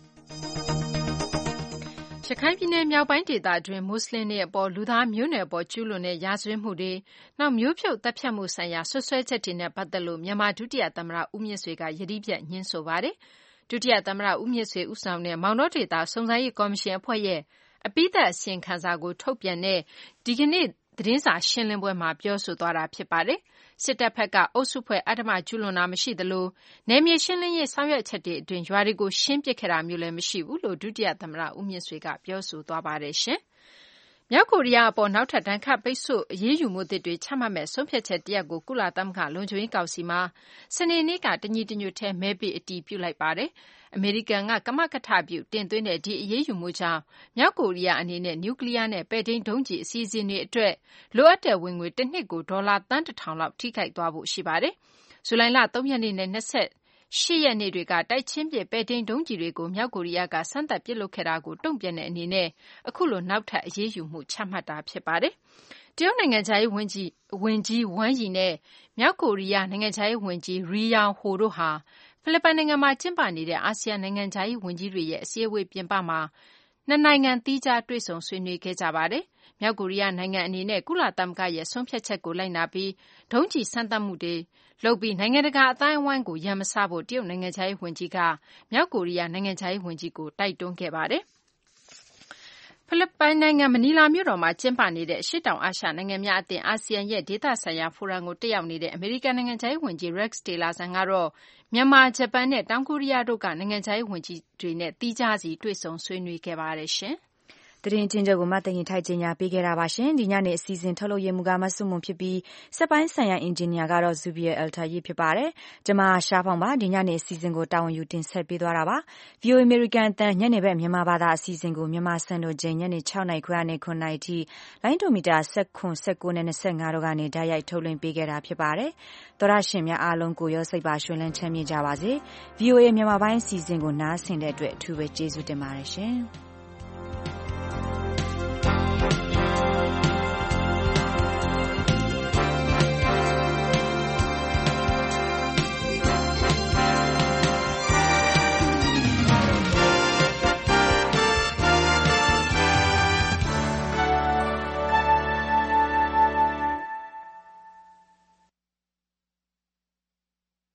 ရခိုင်ပြည်နယ်မြောက်ပိုင်းဒေသအတွင်းမွတ်စလင်တွေအပေါ်လူသားမျိုးနွယ်အပေါ်ကျူးလွန်တဲ့ရာဇဝတ်မှုတွေနောက်မျိုးဖြုတ်သတ်ဖြတ်မှုဆိုင်ရာဆွဆွဲချက်တွေနဲ့ပတ်သက်လို့မြန်မာဒုတိယသမ္မတဦးမြင့်ဆွေကယတိပြတ်ညှင်းဆိုပါတယ်။ဒုတိယသမ္မတဦးမြင့်ဆွေဦးဆောင်တဲ့မောင်တောဒေသစုံစမ်းရေးကော်မရှင်အဖွဲ့ရဲ့အပြီးသတ်အစီရင်ခံစာကိုထုတ်ပြန်တဲ့ဒီကနေ့သတင်းစာရှင်းလင်းပွဲမှာပြောဆိုသွားတာဖြစ်ပါတယ်။စစ်တပ်ဘက်ကအုပ်စုဖွဲ့အဓမ္မကျူးလွန်တာမရှိသလိုနယ်မြေရှင်းလင်းရေးဆောင်ရွက်ချက်တွေအတွင်းရွာတွေကိုရှင်းပစ်ခဲ့တာမျိုးလည်းမရှိဘူးလို့ဒုတိယသမ္မတဦးမြင့်ဆွေကပြောဆိုသွားပါတယ်ရှင်။မြောက်ကိုရီးယားအပေါ်နောက်ထပ်ဒဏ်ခတ်ပိတ်ဆို့အရေးယူမှုတွေချမှတ်မဲ့ဆုံးဖြတ်ချက်တရက်ကိုကုလသမဂ္ဂလုံခြုံရေးကောင်စီမှာစနေနေ့ကတညီတညွတ်ထဲမဲပေးအတည်ပြုလိုက်ပါတယ်။အမေရိကန်ကကမကထပြုတင်သွင်းတဲ့ဒီအရေးယူမှုကြောင့်မြောက်ကိုရီးယားအနေနဲ့နျူကလ িয়ার နဲ့ပဲ့ထိန်းဒုံးကျည်အစီအစဉ်တွေအတွက်လိုအပ်တဲ့ဝင်ငွေတစ်နှစ်ကိုဒေါ်လာသန်းတစ်ထောင်လောက်ထိခိုက်သွားဖို့ရှိပါတယ်။ဇူလိုင်လthreeရက်နေ့နဲ့twenty-eightရက်နေ့တွေကတိုက်ချင်းပစ်ပဲ့ထိန်းဒုံးကျည်တွေကိုမြောက်ကိုရီးယားကစမ်းသပ်ပစ်လွှတ်ခဲ့တာကိုတုံ့ပြန်တဲ့အနေနဲ့အခုလိုနောက်ထပ်အရေးယူမှုချမှတ်တာဖြစ်ပါတယ်။တရုတ်နိုင်ငံခြားရေးဝန်ကြီးဝန်ကြီးဝမ်ယီနဲ့မြောက်ကိုရီးယားနိုင်ငံခြားရေးဝန်ကြီးရီယောင်ဟိုတို့ဟာဖိလစ်ပိုင်နိုင်ငံမှာကျင်းပနေတဲ့အာဆီယံနိုင်ငံခြားရေးဝန်ကြီးတွေရဲ့အစည်းအဝေးပြင်ပမှာနှစ်နိုင်ငံသီးခြားတွေ့ဆုံဆွေးနွေးခဲ့ကြပါတယ်။မြောက်ကိုရီးယားနိုင်ငံအနေနဲ့ကုလသမဂ္ဂရဲ့ဆုံးဖြတ်ချက်ကိုလိုက်နာပြီးဒုံးကျည်စမ်းသပ်မှုတွေလုပ်ပြီးနိုင်ငံတကာအတိုင်းအဝိုင်းကိုရန်မစဖို့တရုတ်နိုင်ငံခြားရေးဝန်ကြီးကမြောက်ကိုရီးယားနိုင်ငံခြားရေးဝန်ကြီးကိုတိုက်တွန်းခဲ့ပါတယ်။ဖိလစ်ပိုင်နိုင်ငံမနီလာမြို့တော်မှာကျင်းပနေတဲ့အရှေ့တောင်အာရှနိုင်ငံများအသင်းအာဆီယံရဲ့ဒေသဆိုင်ရာဖိုရမ်ကိုတက်ရောက်နေတဲ့အမေရိကန်နိုင်ငံခြားရေးဝန်ကြီး Rex Tillerson ကတော့မြန်မာ၊ဂျပန်နဲ့တောင်ကိုရီးယားတို့ကနိုင်ငံခြားရေးဝန်ကြီးတွေနဲ့သီးခြားစီတွေ့ဆုံဆွေးနွေးခဲ့ပါတယ်ရှင်။သတင်းချင်းချုပ်ကိုမသိရင်ထိုက်ကျင်ညာပေးခဲ့တာပါရှင်ဒီညနေအစီအစဉ်ထုတ်လုပ်ရမှုကမဆုမွန်ဖြစ်ပြီးစက်ပိုင်းဆိုင်ရာအင်ဂျင်နီယာကတော့ Zubier Altayi ဖြစ်ပါတယ်ကျွန်မရှားဖောင်ပါဒီညနေအစီအစဉ်ကိုတာဝန်ယူတင်ဆက်ပေးသွားတာပါ ဗီအိုအေ American အသံညနေဘက်မြန်မာဘာသာအစီအစဉ်ကိုမြန်မာစံတော်ချိန်ညနေsixနာရီခွဲကနေnineနာရီထိလိုင်းဒိုမီတာnineteen, nineteenနဲ့twenty-fiveတို့ကနေဓာတ်ရိုက်ထုတ်လွှင့်ပေးခဲ့တာဖြစ်ပါတယ်သောရရှင်များအားလုံးကိုရောစိတ်ပါရွှင်လန်းချမ်းမြေ့ကြပါစေ ဗီအိုအေ မြန်မာပိုင်းအစီအစဉ်ကိုနားဆင်တဲ့အတွက်အထူးပဲကျေးဇူးတင်ပါတယ်ရှင်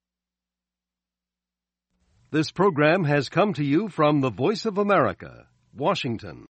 This program has come to you from the Voice of America, Washington.